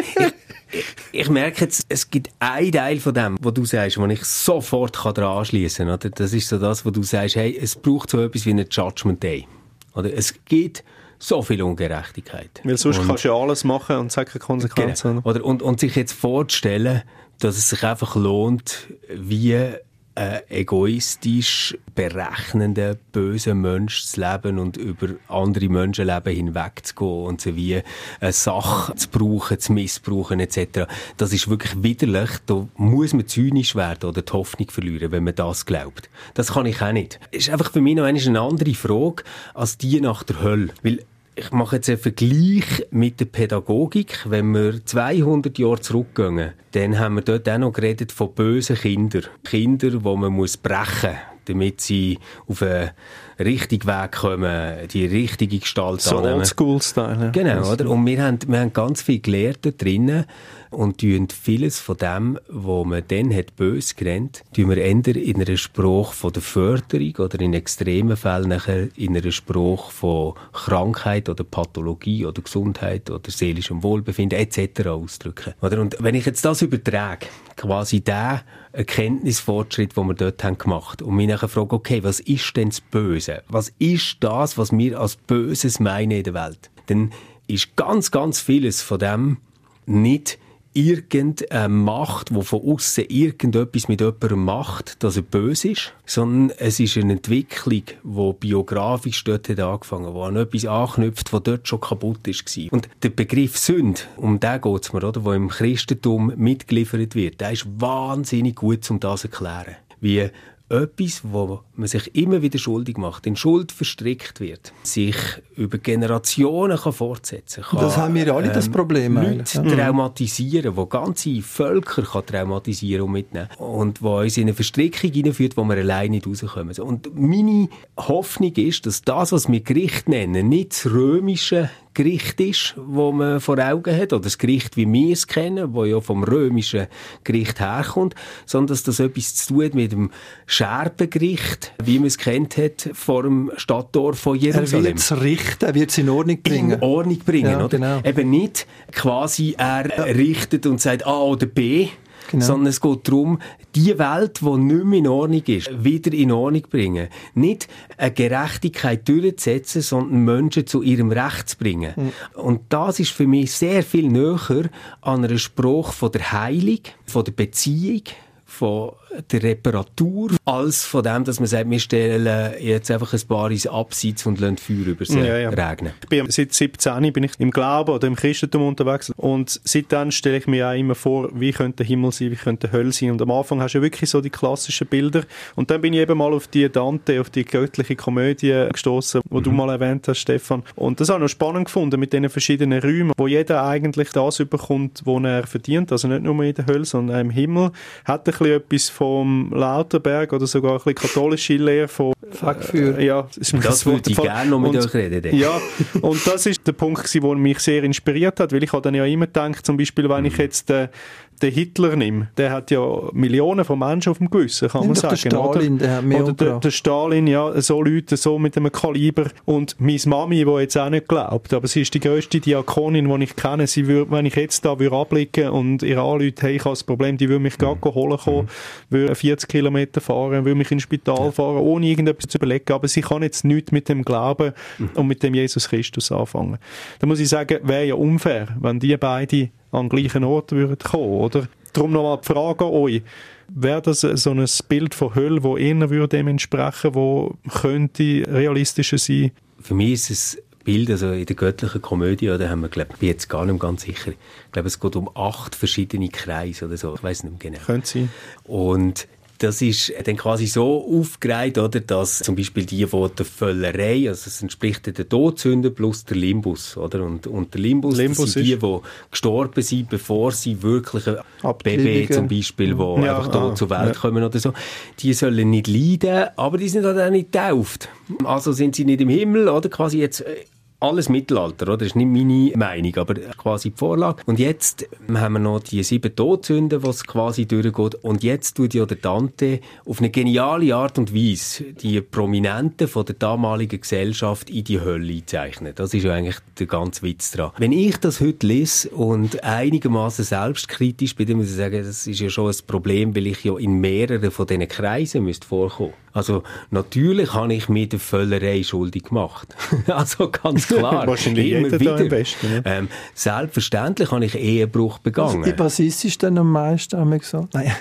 Ich, ich merke jetzt, es gibt einen Teil von dem, was du sagst, wo ich sofort daran anschliessen kann. Oder? Das ist so das, wo du sagst, hey, es braucht so etwas wie einen Judgment Day. Oder? Es gibt so viel Ungerechtigkeit. Weil sonst und, kannst du ja alles machen und es hat keine Konsequenzen. Genau. Oder? Und, und sich jetzt vorzustellen, dass es sich einfach lohnt, wie ein egoistisch berechnender, böser Mensch zu leben und über andere Menschenleben hinwegzugehen und sie wie eine Sache zu brauchen, zu missbrauchen et cetera. Das ist wirklich widerlich. Da muss man zynisch werden oder die Hoffnung verlieren, wenn man das glaubt. Das kann ich auch nicht. Es ist einfach für mich noch eine andere Frage als die nach der Hölle. Weil ich mache jetzt einen Vergleich mit der Pädagogik. Wenn wir zweihundert Jahre zurückgehen, dann haben wir dort auch noch geredet von bösen Kindern. Kinder, die man muss brechen muss, damit sie auf einen richtigen Weg kommen, die richtige Gestalt so annehmen. So Oldschool-Style. Ja. Genau, oder? Und wir haben, wir haben ganz viel gelernt da drinnen und tun vieles von dem, was man dann hat böse genannt, tun wir eher in einem Spruch von der Förderung oder in extremen Fällen nachher in einem Spruch von Krankheit oder Pathologie oder Gesundheit oder seelischem Wohlbefinden et cetera ausdrücken. Oder? Und wenn ich jetzt das übertrage, quasi den Erkenntnisfortschritt, den wir dort haben gemacht und mich nachher frage, okay, was ist denn das Böse? Was ist das, was wir als Böses meinen in der Welt? Dann ist ganz, ganz vieles von dem nicht irgendeine Macht, die von aussen irgendetwas mit jemandem macht, dass er böse ist, sondern es ist eine Entwicklung, die biografisch dort hat angefangen, die an etwas anknüpft, was dort schon kaputt war. Und der Begriff Sünde, um den geht es mir, oder, der im Christentum mitgeliefert wird, der ist wahnsinnig gut, um das zu erklären. Wie etwas, wo man sich immer wieder schuldig macht, in Schuld verstrickt wird, sich über Generationen kann fortsetzen kann. Das haben wir ja alle, ähm, das Problem. Leute ja. traumatisieren, wo ganze Völker kann traumatisieren und mitnehmen. Und wo uns in eine Verstrickung hineinführt, wo wir alleine nicht rauskommen. Und meine Hoffnung ist, dass das, was wir Gericht nennen, nicht das römische Gericht ist, wo man vor Augen hat, oder das Gericht, wie wir es kennen, wo ja vom römischen Gericht herkommt, sondern dass das etwas zu tun hat mit dem Scherbengericht, wie man es kennt hat, vor dem Stadttor von Jerusalem. Er wird es richten, er wird es in Ordnung bringen. In Ordnung bringen, ja, oder? Genau. Eben nicht quasi, er ja. richtet und sagt A oder B, genau. Sondern es geht darum, die Welt, die nicht mehr in Ordnung ist, wieder in Ordnung bringen. Nicht eine Gerechtigkeit durchzusetzen, sondern Menschen zu ihrem Recht zu bringen. Mhm. Und das ist für mich sehr viel näher an einem Spruch von der Heilung, von der Beziehung, von der Reparatur, als von dem, dass man sagt, wir stellen jetzt einfach ein paar ins Abseits und lassen Feuer über sie ja, ja. regnen. Ich bin, seit siebzehn bin ich im Glauben oder im Christentum unterwegs und seitdem stelle ich mir auch immer vor, wie könnte der Himmel sein, wie könnte die Hölle sein, und am Anfang hast du ja wirklich so die klassischen Bilder und dann bin ich eben mal auf die Dante, auf die göttliche Komödie gestoßen, wo mhm. du mal erwähnt hast, Stefan, und das habe ich noch spannend gefunden mit diesen verschiedenen Räumen, wo jeder eigentlich das überkommt, was er verdient, also nicht nur in der Hölle, sondern auch im Himmel, hat ein bisschen etwas vom Lauterberg oder sogar ein bisschen katholische Lehre von Fuckfeuer. Äh, ja, das, das würde ich gerne noch mit euch reden. Ja, und das ist der Punkt, der mich sehr inspiriert hat, weil ich habe dann ja immer gedacht, zum Beispiel, wenn ich jetzt äh, den Hitler nehme, der hat ja Millionen von Menschen auf dem Gewissen, kann man sagen. Der Stalin, oder? der hat mehr oder der, der Stalin, ja, so Leute, so mit einem Kaliber. Und meine Mami, die jetzt auch nicht glaubt, aber sie ist die grösste Diakonin, die ich kenne, sie würde, wenn ich jetzt da würde abblicken und ihr anrufen, hey, ich habe das Problem, die würde mich gar mhm. holen kommen, würde vierzig Kilometer fahren, würde mich ins Spital ja. fahren, ohne irgendetwas zu überlegen, aber sie kann jetzt nichts mit dem Glauben mhm. und mit dem Jesus Christus anfangen. Da muss ich sagen, wäre ja unfair, wenn die beide an den gleichen Ort würden kommen, oder? Darum nochmal die Frage an euch. Wäre das so ein Bild von Hölle, das eher würde dem entsprechen, das könnte realistischer sein? Für mich ist es Bild, also in der göttlichen Komödie, da haben wir, glaube ich, bin jetzt gar nicht ganz sicher. Ich glaube, es geht um acht verschiedene Kreise oder so. Ich weiss nicht mehr genau. Könnte sein. Und das ist dann quasi so aufgereiht, oder, dass zum Beispiel die, die der Völlerei, also es entspricht der Todsünde plus der Limbus, oder? Und, und der Limbus, Limbus das sind die, die gestorben sind, bevor sie wirklich ein Baby zum Beispiel, die ja, einfach ah, zur Welt ja. kommen oder so, die sollen nicht leiden, aber die sind halt auch nicht getauft. Also sind sie nicht im Himmel, oder? Quasi jetzt alles Mittelalter, oder? Das ist nicht meine Meinung, aber quasi die Vorlage. Und jetzt haben wir noch die sieben Todsünden, die es quasi durchgeht. Und jetzt tut ja der Dante auf eine geniale Art und Weise die Prominenten von der damaligen Gesellschaft in die Hölle einzeichnen. Das ist ja eigentlich der ganze Witz dran. Wenn ich das heute lese und einigermaßen selbstkritisch bin, muss ich sagen, das ist ja schon ein Problem, weil ich ja in mehreren von diesen Kreisen müsste vorkommen. Also natürlich habe ich mir der Völlerei schuldig gemacht. Also ganz klar. Wahrscheinlich jeder da am besten. Ne? Ähm, selbstverständlich habe ich Ehebruch begangen. Also, was ist es denn am meisten, haben wir gesagt? Nein.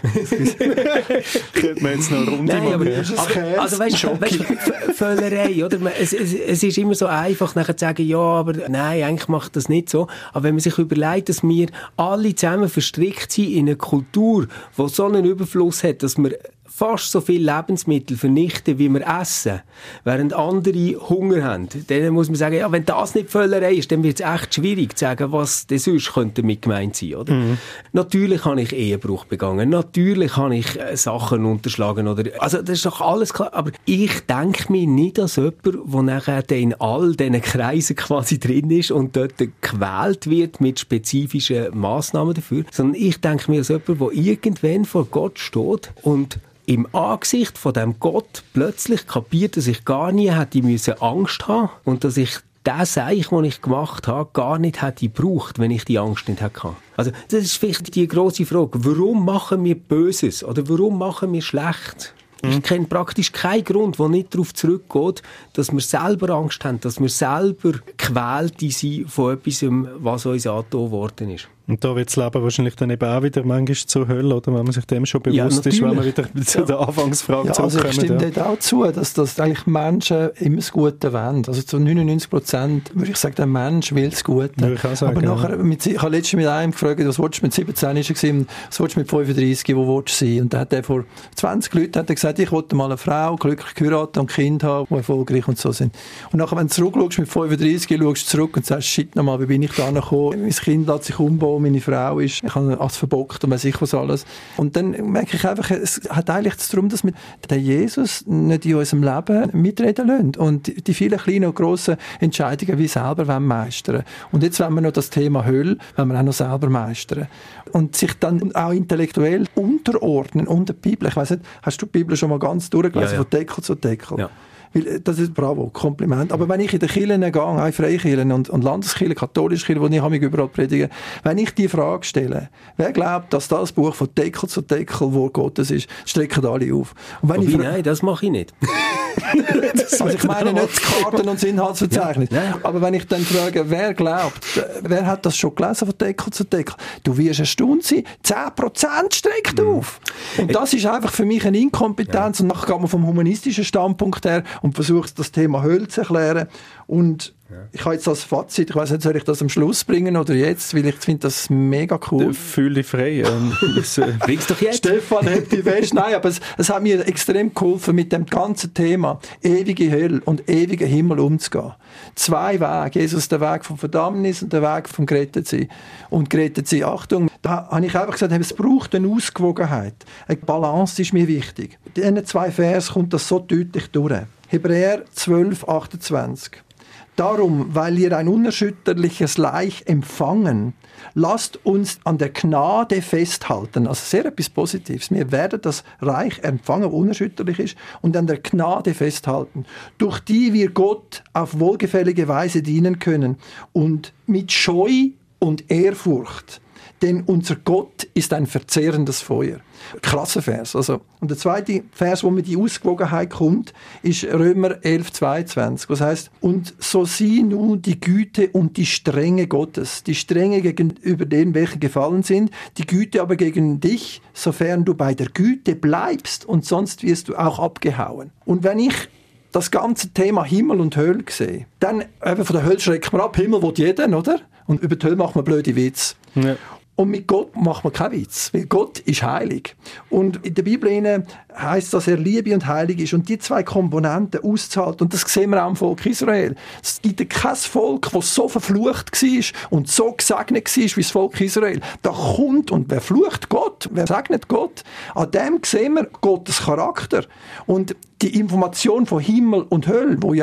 Könnte man jetzt noch eine Runde Nein, aber, machen. aber, also weißt du, Völlerei, oder? Es, es, es ist immer so einfach, nachher zu sagen, ja, aber nein, eigentlich macht das nicht so. Aber wenn man sich überlegt, dass wir alle zusammen verstrickt sind in eine Kultur, die so einen Überfluss hat, dass wir fast so viele Lebensmittel vernichten, wie wir essen, während andere Hunger haben. Dann muss man sagen, ja, wenn das nicht Völlerei ist, dann wird es echt schwierig zu sagen, was denn sonst könnte damit gemeint sein, oder? Mhm. Natürlich habe ich Ehebruch begangen, natürlich habe ich äh, Sachen unterschlagen, oder, also das ist doch alles klar, aber ich denke mir nicht als jemand, der nachher in all diesen Kreisen quasi drin ist und dort gequält wird mit spezifischen Massnahmen dafür, sondern ich denke mir als jemand, der irgendwann vor Gott steht und im Angesicht von dem Gott plötzlich kapiert, dass ich gar nie hätte müssen Angst haben und dass ich das Seich, das ich gemacht habe, gar nicht hätte gebraucht, wenn ich die Angst nicht hatte. Also das ist vielleicht die grosse Frage. Warum machen wir Böses oder warum machen wir schlecht? Ich kenne praktisch keinen Grund, der nicht darauf zurückgeht, dass wir selber Angst haben, dass wir selber Quälte sind von etwas, was uns angetan worden ist. Und da wird das Leben wahrscheinlich dann eben auch wieder manchmal zur Hölle, oder? Wenn man sich dem schon bewusst ja, ist, wenn man wieder zu der Anfangsfrage ja, zurückkommt. Also ich stimme ja. dort auch zu, dass, dass eigentlich Menschen immer das Gute wollen. Also zu neunundneunzig Prozent würde ich sagen, der Mensch will das Gute. Würde ich auch sagen, aber ja. nachher, mit, ich habe letztens mit einem gefragt, was willst du mit siebzehn, ist er gewesen, was willst du mit fünfunddreißig, wo willst du sein? Und dann hat er vor zwanzig Leuten hat er gesagt, ich wollte mal eine Frau, glücklich geheiratet und Kinder haben, die erfolgreich und so sind. Und nachher, wenn du zurückschaust mit fünfunddreißig, schaust du zurück und sagst, shit nochmal, wie bin ich da gekommen? Mein Kind lässt sich umbauen, meine Frau ist ich habe alles verbockt und weiss ich was alles. Und dann merke ich einfach, es hat eigentlich darum, dass wir den Jesus nicht in unserem Leben mitreden lassen und die vielen kleinen und grossen Entscheidungen wie selber meistern wollen. Und jetzt wollen wir noch das Thema Hölle, wollen wir auch noch selber meistern. Und sich dann auch intellektuell unterordnen unter die Bibel. Ich weiss nicht, hast du die Bibel schon mal ganz durchgelesen, ja, ja. von Deckel zu Deckel? Ja. Weil, das ist bravo, Kompliment. Aber wenn ich in den Kirchen gehe, auch in Freikirchen und, und Landeskirchen, katholische Kirchen, wo ich mich überall predige, wenn ich die Frage stelle, wer glaubt, dass das Buch von Deckel zu Deckel Wort Gottes ist, strecken alle auf. Und wenn ich nein, das mache ich nicht. Also ich meine nicht die Karten und das Inhaltsverzeichnis. Ja, ja. Aber wenn ich dann frage, wer glaubt, wer hat das schon gelesen von Deckel zu Deckel? Du wirst erstaunt sein, zehn Prozent streckt mhm. auf. Und das ist einfach für mich eine Inkompetenz. Ja. Und nachher geht man vom humanistischen Standpunkt her und versucht, das Thema Hölle zu erklären. Und ja. ich habe jetzt das Fazit, ich weiss nicht, soll ich das am Schluss bringen oder jetzt, weil ich finde das mega cool. Fühl dich frei. Ähm, Bring's doch jetzt. Stefan, hebt dich fest. Nein, aber es, es hat mir extrem geholfen, mit dem ganzen Thema ewige Hölle und ewiger Himmel umzugehen. Zwei Wege. Jesus, der Weg vom Verdammnis und der Weg vom Gerettetsein. Und Gerettetsein, Achtung, da habe ich einfach gesagt, es braucht eine Ausgewogenheit. Eine Balance ist mir wichtig. In diesen zwei Vers kommt das so deutlich durch. Hebräer zwölf, achtundzwanzig. Darum, weil ihr ein unerschütterliches Reich empfangen, lasst uns an der Gnade festhalten. Also sehr etwas Positives. Wir werden das Reich empfangen, das unerschütterlich ist, und an der Gnade festhalten, durch die wir Gott auf wohlgefällige Weise dienen können und mit Scheu und Ehrfurcht. Denn unser Gott ist ein verzehrendes Feuer. Krasser Vers. Also, und der zweite Vers, wo mir die Ausgewogenheit kommt, ist Römer elf, zweiundzwanzig. Was heißt, und so sieh nun die Güte und die Strenge Gottes. Die Strenge gegenüber denen, welche gefallen sind, die Güte aber gegen dich, sofern du bei der Güte bleibst, und sonst wirst du auch abgehauen. Und wenn ich das ganze Thema Himmel und Hölle sehe, dann eben von der Hölle schreckt man ab. Himmel will jeder, oder? Und über die Hölle macht man blöde Witze. Ja. Und mit Gott macht man keinen Witz, weil Gott ist heilig. Und in der Bibel heisst, dass er Liebe und heilig ist und die zwei Komponenten auszahlt. Und das sehen wir auch im Volk Israel. Es gibt kein Volk, das so verflucht war und so gesegnet war wie das Volk Israel. Da kommt, und wer flucht Gott? Wer segnet Gott? An dem sehen wir Gottes Charakter. Und die Information von Himmel und Hölle, wo ja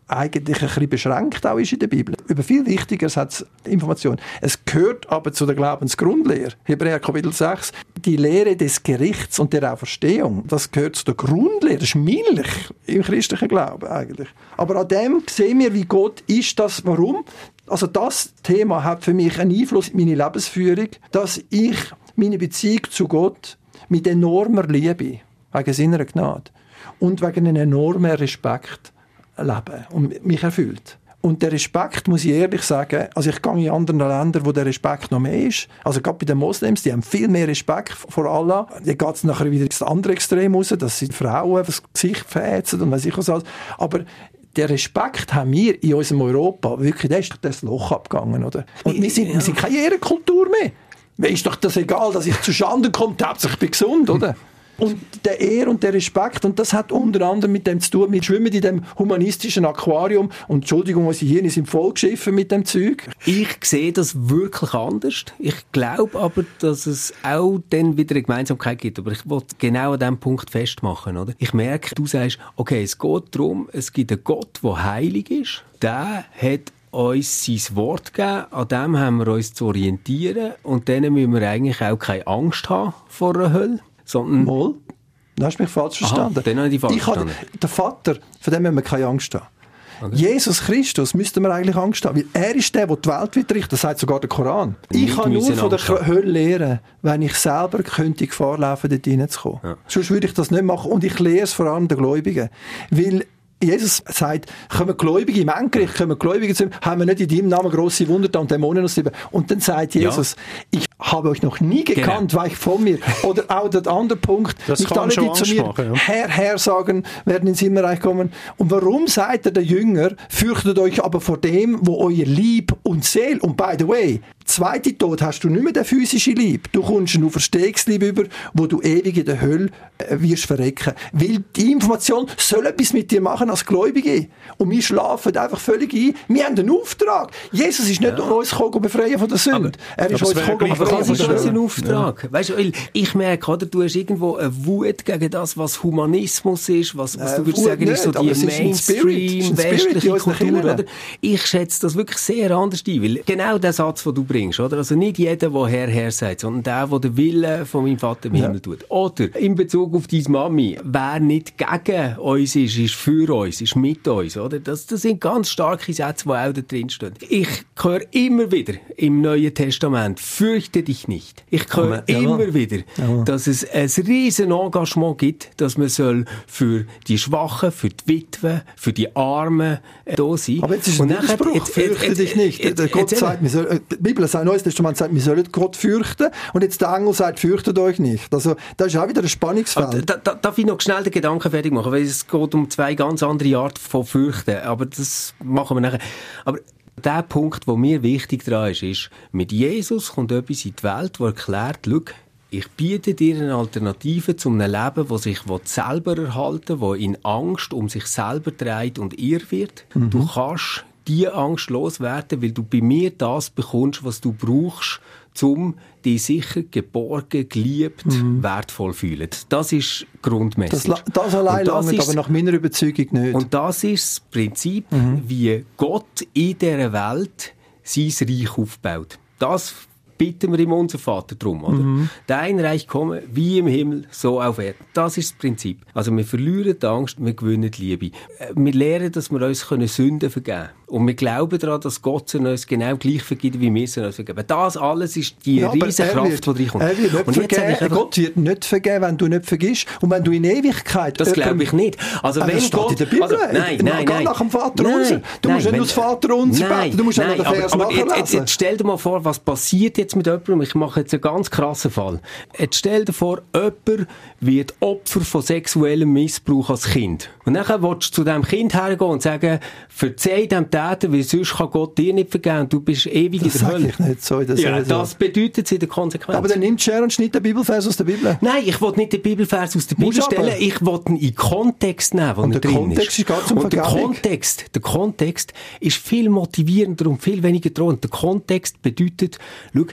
eigentlich ein bisschen beschränkt auch ist in der Bibel. Über viel Wichtigeres hat es Informationen. Es gehört aber zu der Glaubensgrundlehre. Hebräer Kapitel sechs. Die Lehre des Gerichts und der Auferstehung. Das gehört zu der Grundlehre. Das ist Milch im christlichen Glauben eigentlich. Aber an dem sehen wir, wie Gott ist das. Warum? Also das Thema hat für mich einen Einfluss auf meine Lebensführung, dass ich meine Beziehung zu Gott mit enormer Liebe, wegen seiner Gnade und wegen einem enormen Respekt lebe und mich erfüllt. Und der Respekt, muss ich ehrlich sagen, also ich gehe in andere Länder, wo der Respekt noch mehr ist. Also gerade bei den Moslems, die haben viel mehr Respekt vor Allah. Dann geht es nachher wieder ins andere Extrem raus, dass sie Frauen das Gesicht verätzen und weiss ich was alles. Aber der Respekt haben wir in unserem Europa wirklich, der ist doch das Loch abgegangen, oder? Und wir sind, wir sind keine Ehrenkultur mehr. Mir ist doch das egal, dass ich zu Schanden komme, hauptsächlich ich bin gesund, oder? Und der Ehr und der Respekt, und das hat unter anderem mit dem zu tun, wir schwimmen in dem humanistischen Aquarium, und Entschuldigung, unsere Hirne sind vollgeschiffen mit dem Zeug. Ich sehe das wirklich anders. Ich glaube aber, dass es auch dann wieder eine Gemeinsamkeit gibt. Aber ich wollte genau an diesem Punkt festmachen, oder? Ich merke, du sagst, okay, es geht darum, es gibt einen Gott, der heilig ist. Der hat uns sein Wort gegeben, an dem haben wir uns zu orientieren, und dann müssen wir eigentlich auch keine Angst haben vor der Hölle. Sondern Mal, du hast mich falsch verstanden. Aha, dann habe ich die falsch ich habe, der Vater, von dem müssen wir keine Angst haben. Okay. Jesus Christus müssten wir eigentlich Angst haben, weil er ist der, der die Welt wird richten. Das sagt sogar der Koran. Nicht ich kann nur von der haben. Hölle lernen, wenn ich selber könnte Gefahr laufen, dort reinzukommen. Ja. Sonst würde ich das nicht machen. Und ich lehre es vor allem den Gläubigen. Weil Jesus sagt, kommen Gläubige im Endgericht, kommen Gläubige zu ihm, haben wir nicht in deinem Namen grosse Wunder und Dämonen ausüben. Und dann sagt Jesus, ja. ich habe euch noch nie gekannt, genau. Weicht von mir. Oder auch der andere Punkt, das nicht alle, die zu mir machen, ja. Herr, Herr sagen, werden ins Himmelreich kommen. Und warum seid ihr der Jünger, fürchtet euch aber vor dem, wo euer Lieb und Seele, und by the way, zweite Tod hast du nicht mehr den physischen Lieb. Du kommst ein Auferstehungslieb über, wo du ewig in der Hölle äh, wirst verrecken. Weil die Information soll etwas mit dir machen als Gläubige. Und wir schlafen einfach völlig ein. Wir haben einen Auftrag. Jesus ist nicht ja. uns gekommen, befreien von der Sünde. Aber, er ist uns gekommen, befreien von der Sünde. Das ist ein Auftrag. Ja. Weißt du, ich merke, oder, du hast irgendwo eine Wut gegen das, was Humanismus ist, was, was äh, du würdest sagen, nicht, ist so die Mainstream, westliche Kultur. Oder? Ich schätze das wirklich sehr anders ein, weil genau der Satz, den du bringst, oder? Also nicht jeder, der Herr, Herr sagt, sondern der, der den Willen von meinem Vater im ja. Himmel tut. Oder in Bezug auf deine Mami, wer nicht gegen uns ist, ist für uns, ist mit uns, oder? Das, das sind ganz starke Sätze, die auch da drin stehen. Ich höre immer wieder im Neuen Testament, fürchte dich nicht. Ich höre ja. immer wieder, ja. dass es ein riesen Engagement gibt, dass man soll für die Schwachen, für die Witwen, für die Armen äh, da sein. Aber jetzt ist ein Spruch, fürchte jetzt, dich nicht. Jetzt, Gott jetzt, sagt, wir soll, die Bibel sagt, Neues Testament sagt, wir sollen Gott fürchten, und jetzt der Engel sagt, fürchtet euch nicht. Also, das ist auch wieder ein Spannungsfeld. Da, da, darf ich noch schnell den Gedanken fertig machen, weil es geht um zwei ganz andere Arten von Fürchten, aber das machen wir nachher. Aber der Punkt, der mir wichtig daran ist, ist, mit Jesus kommt etwas in die Welt, das erklärt, schau, ich biete dir eine Alternative zu einem Leben, das sich selber erhalten will, das in Angst um sich selber dreht und irr wird. Mhm. Du kannst diese Angst loswerden, weil du bei mir das bekommst, was du brauchst, um dich sicher, geborgen, geliebt, mhm. wertvoll zu fühlen. Das ist Grundmessage. Das, das allein langt, aber nach meiner Überzeugung nicht. Und das ist das Prinzip, mhm. wie Gott in dieser Welt sein Reich aufbaut. Das bitten wir im Unser Vater drum, oder? Mhm. Dein Reich komme, wie im Himmel, so auf Erden. Das ist das Prinzip. Also wir verlieren die Angst, wir gewinnen die Liebe. Wir lernen, dass wir uns Sünden vergeben können. Und wir glauben daran, dass Gott sie uns genau gleich vergibt, wie wir sie uns vergeben. Das alles ist die ja, riesige Kraft, die reinkommt. Er wird nicht und vergeben. Einfach, Gott wird nicht vergeben, wenn du nicht vergisst. Und wenn du in Ewigkeit... Das glaube ich nicht. Also äh, wenn das Gott... in der Bibel. Also, nein, nein, nein. nach dem Vater nein, raus. Du nein, musst nicht nur das Vater unser beten. Du musst nein, auch noch den Vers aber, aber nachlesen. Jetzt, jetzt stell dir mal vor, was passiert jetzt mit jemandem. Ich mache jetzt einen ganz krassen Fall. Jetzt stell dir vor, jemand wird Opfer von sexuellem Missbrauch als Kind. Und dann willst du zu diesem Kind hergehen und sagen, verzeih dem Täter, weil sonst kann Gott dir nicht vergeben und du bist ewig das in der Hölle. Das sage ich nicht so. Das, ja, das so. Bedeutet es in der Konsequenz. Aber dann nimmt Sharon nicht den Bibelvers aus der Bibel. Nein, ich will nicht den Bibelvers aus der Bibel Musst stellen. aber. Ich will ihn in den Kontext nehmen, wo und er der drin Kontext ist. ist ganz und der Kontext, der Kontext ist viel motivierender und viel weniger drohend. Der Kontext bedeutet, schau,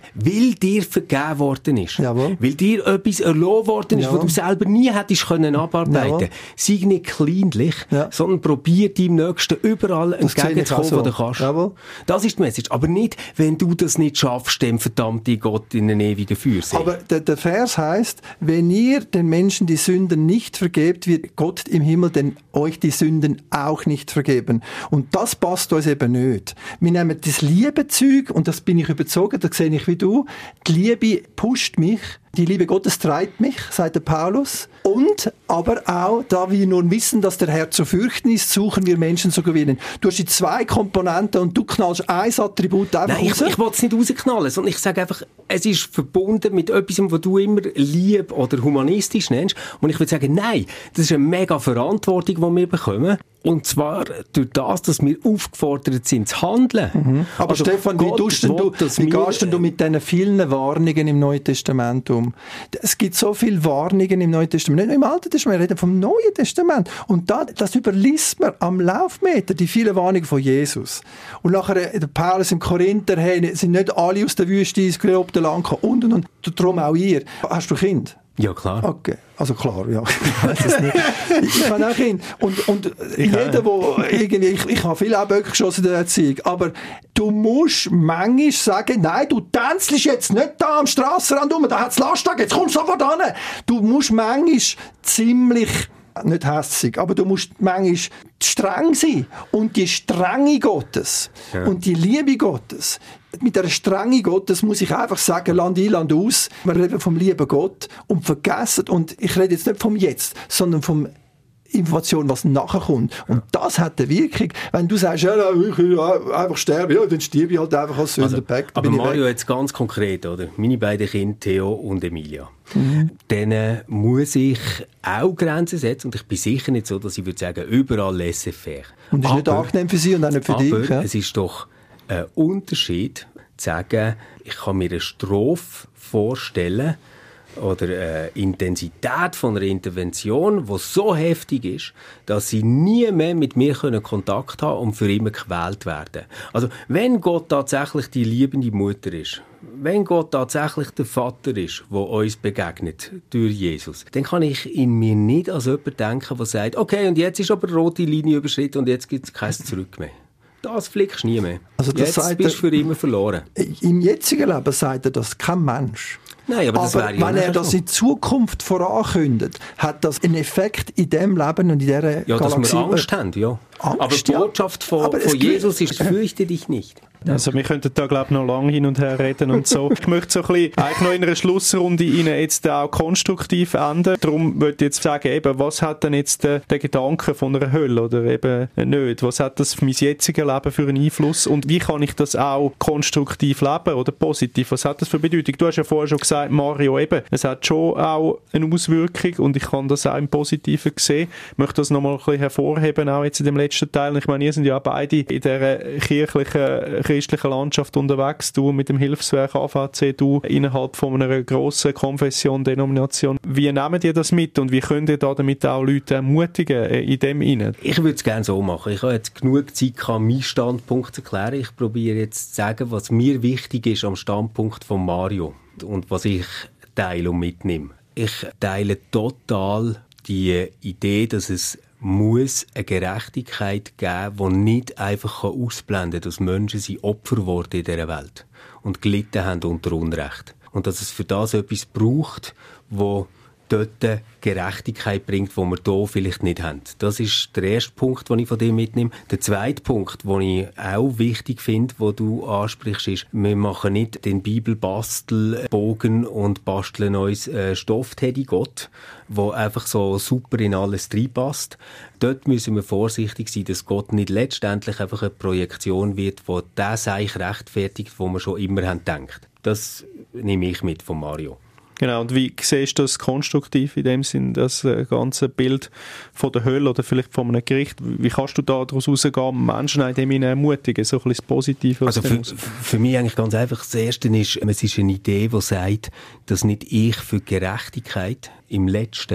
weil dir vergeben worden ist. Jawohl. Weil dir etwas erlassen worden ist, Jawohl. was du selber nie hättest können abarbeiten. Jawohl. Sei nicht kleinlich, Ja. sondern probier deinem Nächsten überall Das sehe ich entgegenzukommen, auch so. wo du kannst. Jawohl. Das ist die Message. Aber nicht, wenn du das nicht schaffst, dem verdammte Gott in den ewigen Feuersee. Aber der, der Vers heißt, wenn ihr den Menschen die Sünden nicht vergebt, wird Gott im Himmel denn euch die Sünden auch nicht vergeben. Und das passt uns eben nicht. Wir nehmen das Liebezeug, und das bin ich überzogen, das sehe ich wie du. Die Liebe pusht mich, die Liebe Gottes treibt mich, sagt der Paulus. Und aber auch, da wir nun wissen, dass der Herr zu fürchten ist, suchen wir Menschen zu gewinnen. Du hast die zwei Komponenten und du knallst ein Attribut einfach Nein, raus. ich, ich will es nicht rausknallen, sondern ich sage einfach, es ist verbunden mit etwas, was du immer lieb oder humanistisch nennst. Und ich würde sagen, nein, das ist eine mega Verantwortung, die wir bekommen. Und zwar durch das, dass wir aufgefordert sind zu handeln. Mhm. Aber also, Stefan, Gott wie, tust denn will, du, dass wie wir- gehst denn du mit diesen vielen Warnungen im Neuen Testament um? Es gibt so viele Warnungen im Neuen Testament, nicht nur im Alten Testament, wir reden vom Neuen Testament. Und da, das überliest man am Laufmeter, die vielen Warnungen von Jesus. Und nachher, der Paulus im Korinther, hey, sind nicht alle aus der Wüste ins gelobte Land gekommen. Und, und, und, darum auch ihr. Hast du Kind? Ja, klar. Okay, also klar, ja. Ich weiß es nicht. Ich habe auch Kinder. Und, und jeder, der irgendwie, ich, ich habe viele auch Böcke geschossen in der Erziehung, aber du musst manchmal sagen, nein, du tänzelst jetzt nicht da am Strassenrand rum, da hat es Lasttag, jetzt kommst du sofort hin. Du musst manchmal ziemlich, nicht hässig, aber du musst manchmal streng sein. Und die Strenge Gottes Ja. und die Liebe Gottes, mit der Strenge Gottes muss ich einfach sagen, Land ein, Land aus. Wir reden vom lieben Gott und vergessen, und ich rede jetzt nicht vom Jetzt, sondern vom Information, was nachher kommt. Und das hat eine Wirkung. Wenn du sagst, ja, ich will einfach sterben, ja, dann stirb ich halt einfach als Sündenpack. Also, aber Mario, jetzt ganz konkret, oder? Meine beiden Kinder, Theo und Emilia. Mhm. Denen muss ich auch Grenzen setzen. Und ich bin sicher nicht so, dass ich würde sagen, überall laissez-faire. Und das ist nicht Aber- angenehm für sie und auch nicht für aber dich. Ja? es ist doch ein Unterschied, zu sagen, ich kann mir eine Strophe vorstellen oder eine Intensität von einer Intervention, die so heftig ist, dass sie nie mehr mit mir Kontakt haben und für immer gequält werden. Also, wenn Gott tatsächlich die liebende Mutter ist, wenn Gott tatsächlich der Vater ist, der uns begegnet durch Jesus, dann kann ich in mir nicht als jemand denken, der sagt, okay, und jetzt ist aber eine rote Linie überschritten und jetzt gibt es kein Zurück mehr. Das fliegst du nie mehr. Also das jetzt sagt bist du er- für immer verloren. Im jetzigen Leben sagt er das kein Mensch. Nein, aber das Aber wäre ja wenn er nicht das so. in Zukunft vorankündigt, hat das einen Effekt in dem Leben und in dieser Ja, dass Galaxie. wir Angst haben, ja. Angst, aber die ja. Botschaft von, Aber es von gibt- Jesus ist, fürchte dich nicht. Also wir könnten da glaube ich noch lange hin und her reden und so. Ich möchte so ein bisschen, eigentlich noch in einer Schlussrunde Ihnen jetzt auch konstruktiv enden. Darum würde ich jetzt sagen, eben, was hat denn jetzt der, der Gedanke von einer Hölle oder eben nicht? Was hat das für mein jetziges Leben für einen Einfluss? Und wie kann ich das auch konstruktiv leben oder positiv? Was hat das für Bedeutung? Du hast ja vorher schon gesagt, Mario, eben, es hat schon auch eine Auswirkung und ich kann das auch im Positiven sehen. Ich möchte das nochmal ein bisschen hervorheben, auch jetzt in dem letzten Teil. Ich meine, ihr sind ja beide in dieser kirchlichen, christlichen Landschaft unterwegs. Du mit dem Hilfswerk A V C, du innerhalb von einer grossen Konfession, Denomination. Wie nehmt ihr das mit und wie könnt ihr da damit auch Leute ermutigen in dem Innen? Ich würde es gerne so machen. Ich habe jetzt genug Zeit gehabt, meinen Standpunkt zu erklären. Ich probiere jetzt zu sagen, was mir wichtig ist am Standpunkt von Mario und was ich teile und mitnehme. Ich teile total die Idee, dass es muss eine Gerechtigkeit geben, die nicht einfach ausblenden kann, dass Menschen sind Opfer geworden in dieser Welt und gelitten haben unter Unrecht. Und dass es für das etwas braucht, wo dort Gerechtigkeit bringt, die wir hier vielleicht nicht haben. Das ist der erste Punkt, den ich von dir mitnehme. Der zweite Punkt, den ich auch wichtig finde, den du ansprichst, ist, wir machen nicht den Bibelbastelbogen und basteln uns äh, Stoffteddy Gott, der einfach so super in alles reinpasst. Dort müssen wir vorsichtig sein, dass Gott nicht letztendlich einfach eine Projektion wird, die das Seich rechtfertigt, wo wir schon immer haben gedacht. Das nehme ich mit von Mario. Genau, und wie siehst du das konstruktiv in dem Sinn, das äh, ganze Bild von der Hölle oder vielleicht von einem Gericht? Wie kannst du da daraus rausgehen, Menschen in dem ermutigen, so ein bisschen das Positive aus Also dem für, raus? für mich eigentlich ganz einfach, das Erste ist, es ist eine Idee, die sagt, dass nicht ich für Gerechtigkeit im Letzten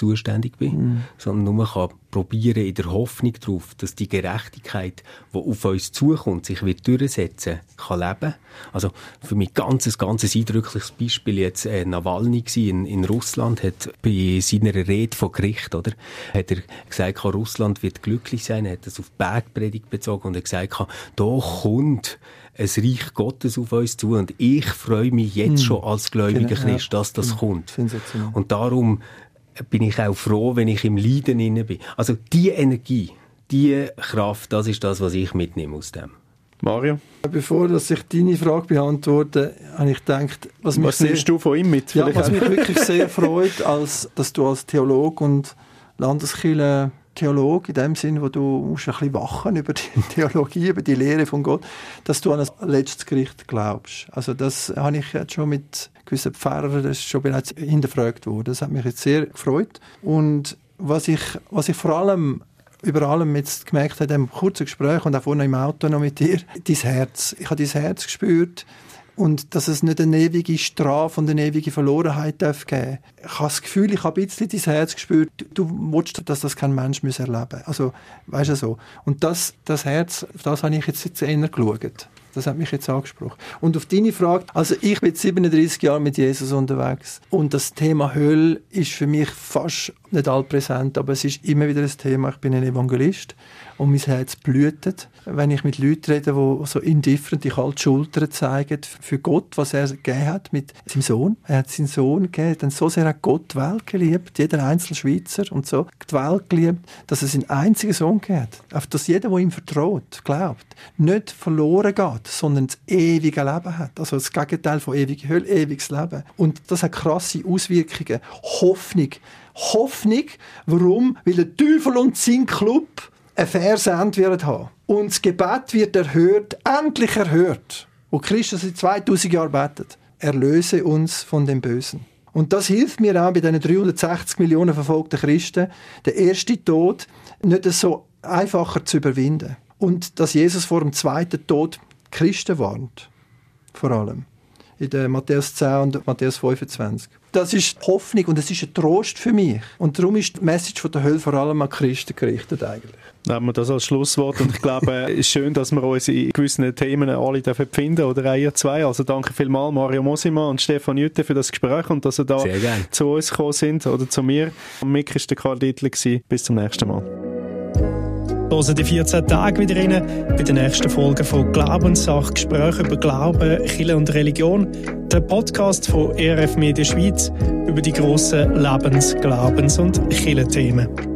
zuständig bin, mm. sondern nur kann probieren in der Hoffnung darauf, dass die Gerechtigkeit, die auf uns zukommt, sich wird durchsetzen kann leben. Also für mich ganz ein ganz eindrückliches Beispiel jetzt äh, Nawalny in, in Russland hat bei seiner Rede vor Gericht, oder, hat er gesagt, Russland wird glücklich sein, er hat das auf die Bergpredigt bezogen und er gesagt, da kommt ein Reich Gottes auf uns zu und ich freue mich jetzt schon als gläubiger Christ, dass das kommt. Und darum bin ich auch froh, wenn ich im Leiden inne bin. Also die Energie, die Kraft, das ist das, was ich mitnehme aus dem. Mario? Bevor dass ich deine Frage beantworte, habe ich gedacht, was, mich was sehr, nimmst du von ihm mit? Ja, was mich wirklich sehr freut, als, dass du als Theologe und Landeskirche Theologe in dem Sinn, wo du musst ein bisschen wachen über die Theologie, über die Lehre von Gott, dass du an ein letztes Gericht glaubst. Also das habe ich jetzt schon mit gewissen Pfarrern, das ist schon bereits hinterfragt worden. Das hat mich jetzt sehr gefreut. Und was ich, was ich vor allem über allem jetzt gemerkt habe, in diesem kurzen Gespräch und auch vorne im Auto noch mit dir, dein Herz. Ich habe dein Herz gespürt. Und dass es nicht eine ewige Strafe und eine ewige Verlorenheit darf geben. Ich habe das Gefühl, ich habe ein bisschen dein Herz gespürt. Du, du willst, dass das kein Mensch muss erleben muss. Also, weißt du so. Und das, das Herz, auf das habe ich jetzt, jetzt eher geschaut. Das hat mich jetzt angesprochen. Und auf deine Frage, also ich bin siebenunddreissig Jahre mit Jesus unterwegs. Und das Thema Hölle ist für mich fast nicht allpräsent, aber es ist immer wieder ein Thema. Ich bin ein Evangelist und mein Herz blutet, wenn ich mit Leuten rede, die so indifferent die kalte Schulter zeigen für Gott, was er gegeben hat mit seinem Sohn. Er hat seinen Sohn gegeben, denn so sehr hat Gott die Welt geliebt, jeder einzelne Schweizer und so, die Welt geliebt, dass er seinen einzigen Sohn gegeben hat. Auf dass jeder, der ihm vertraut, glaubt, nicht verloren geht, sondern das ewige Leben hat. Also das Gegenteil von ewiger Hölle, ewiges Leben. Und das hat krasse Auswirkungen. Hoffnung. Hoffnung, warum? Weil der Teufel und sein Club ein faires Ende werden haben. Und das Gebet wird erhört, endlich erhört, wo Christus seit zweitausend Jahren betet. Erlöse uns von dem Bösen. Und das hilft mir auch bei diesen dreihundertsechzig Millionen verfolgten Christen, den ersten Tod nicht so einfacher zu überwinden. Und dass Jesus vor dem zweiten Tod Christen warnt. Vor allem. In der Matthäus zehn und Matthäus fünfundzwanzig. Das ist Hoffnung und es ist ein Trost für mich. Und darum ist die Message von der Hölle vor allem an Christen gerichtet eigentlich. Nehmen wir das als Schlusswort und ich glaube, es ist schön, dass wir uns in gewissen Themen alle dürfen finden oder auch ihr zwei. Also danke vielmals Mario Mosima und Stefan Jütte für das Gespräch und dass ihr da zu uns gekommen sind oder zu mir. Mick war der Karl Dietl. Bis zum nächsten Mal. Hören die vierzehn Tage wieder rein bei der nächsten Folge von Glaubenssache, Gespräche über Glauben, Kirche und Religion, der Podcast von E R F Media Schweiz über die grossen Lebens-, Glaubens- und Kirchenthemen.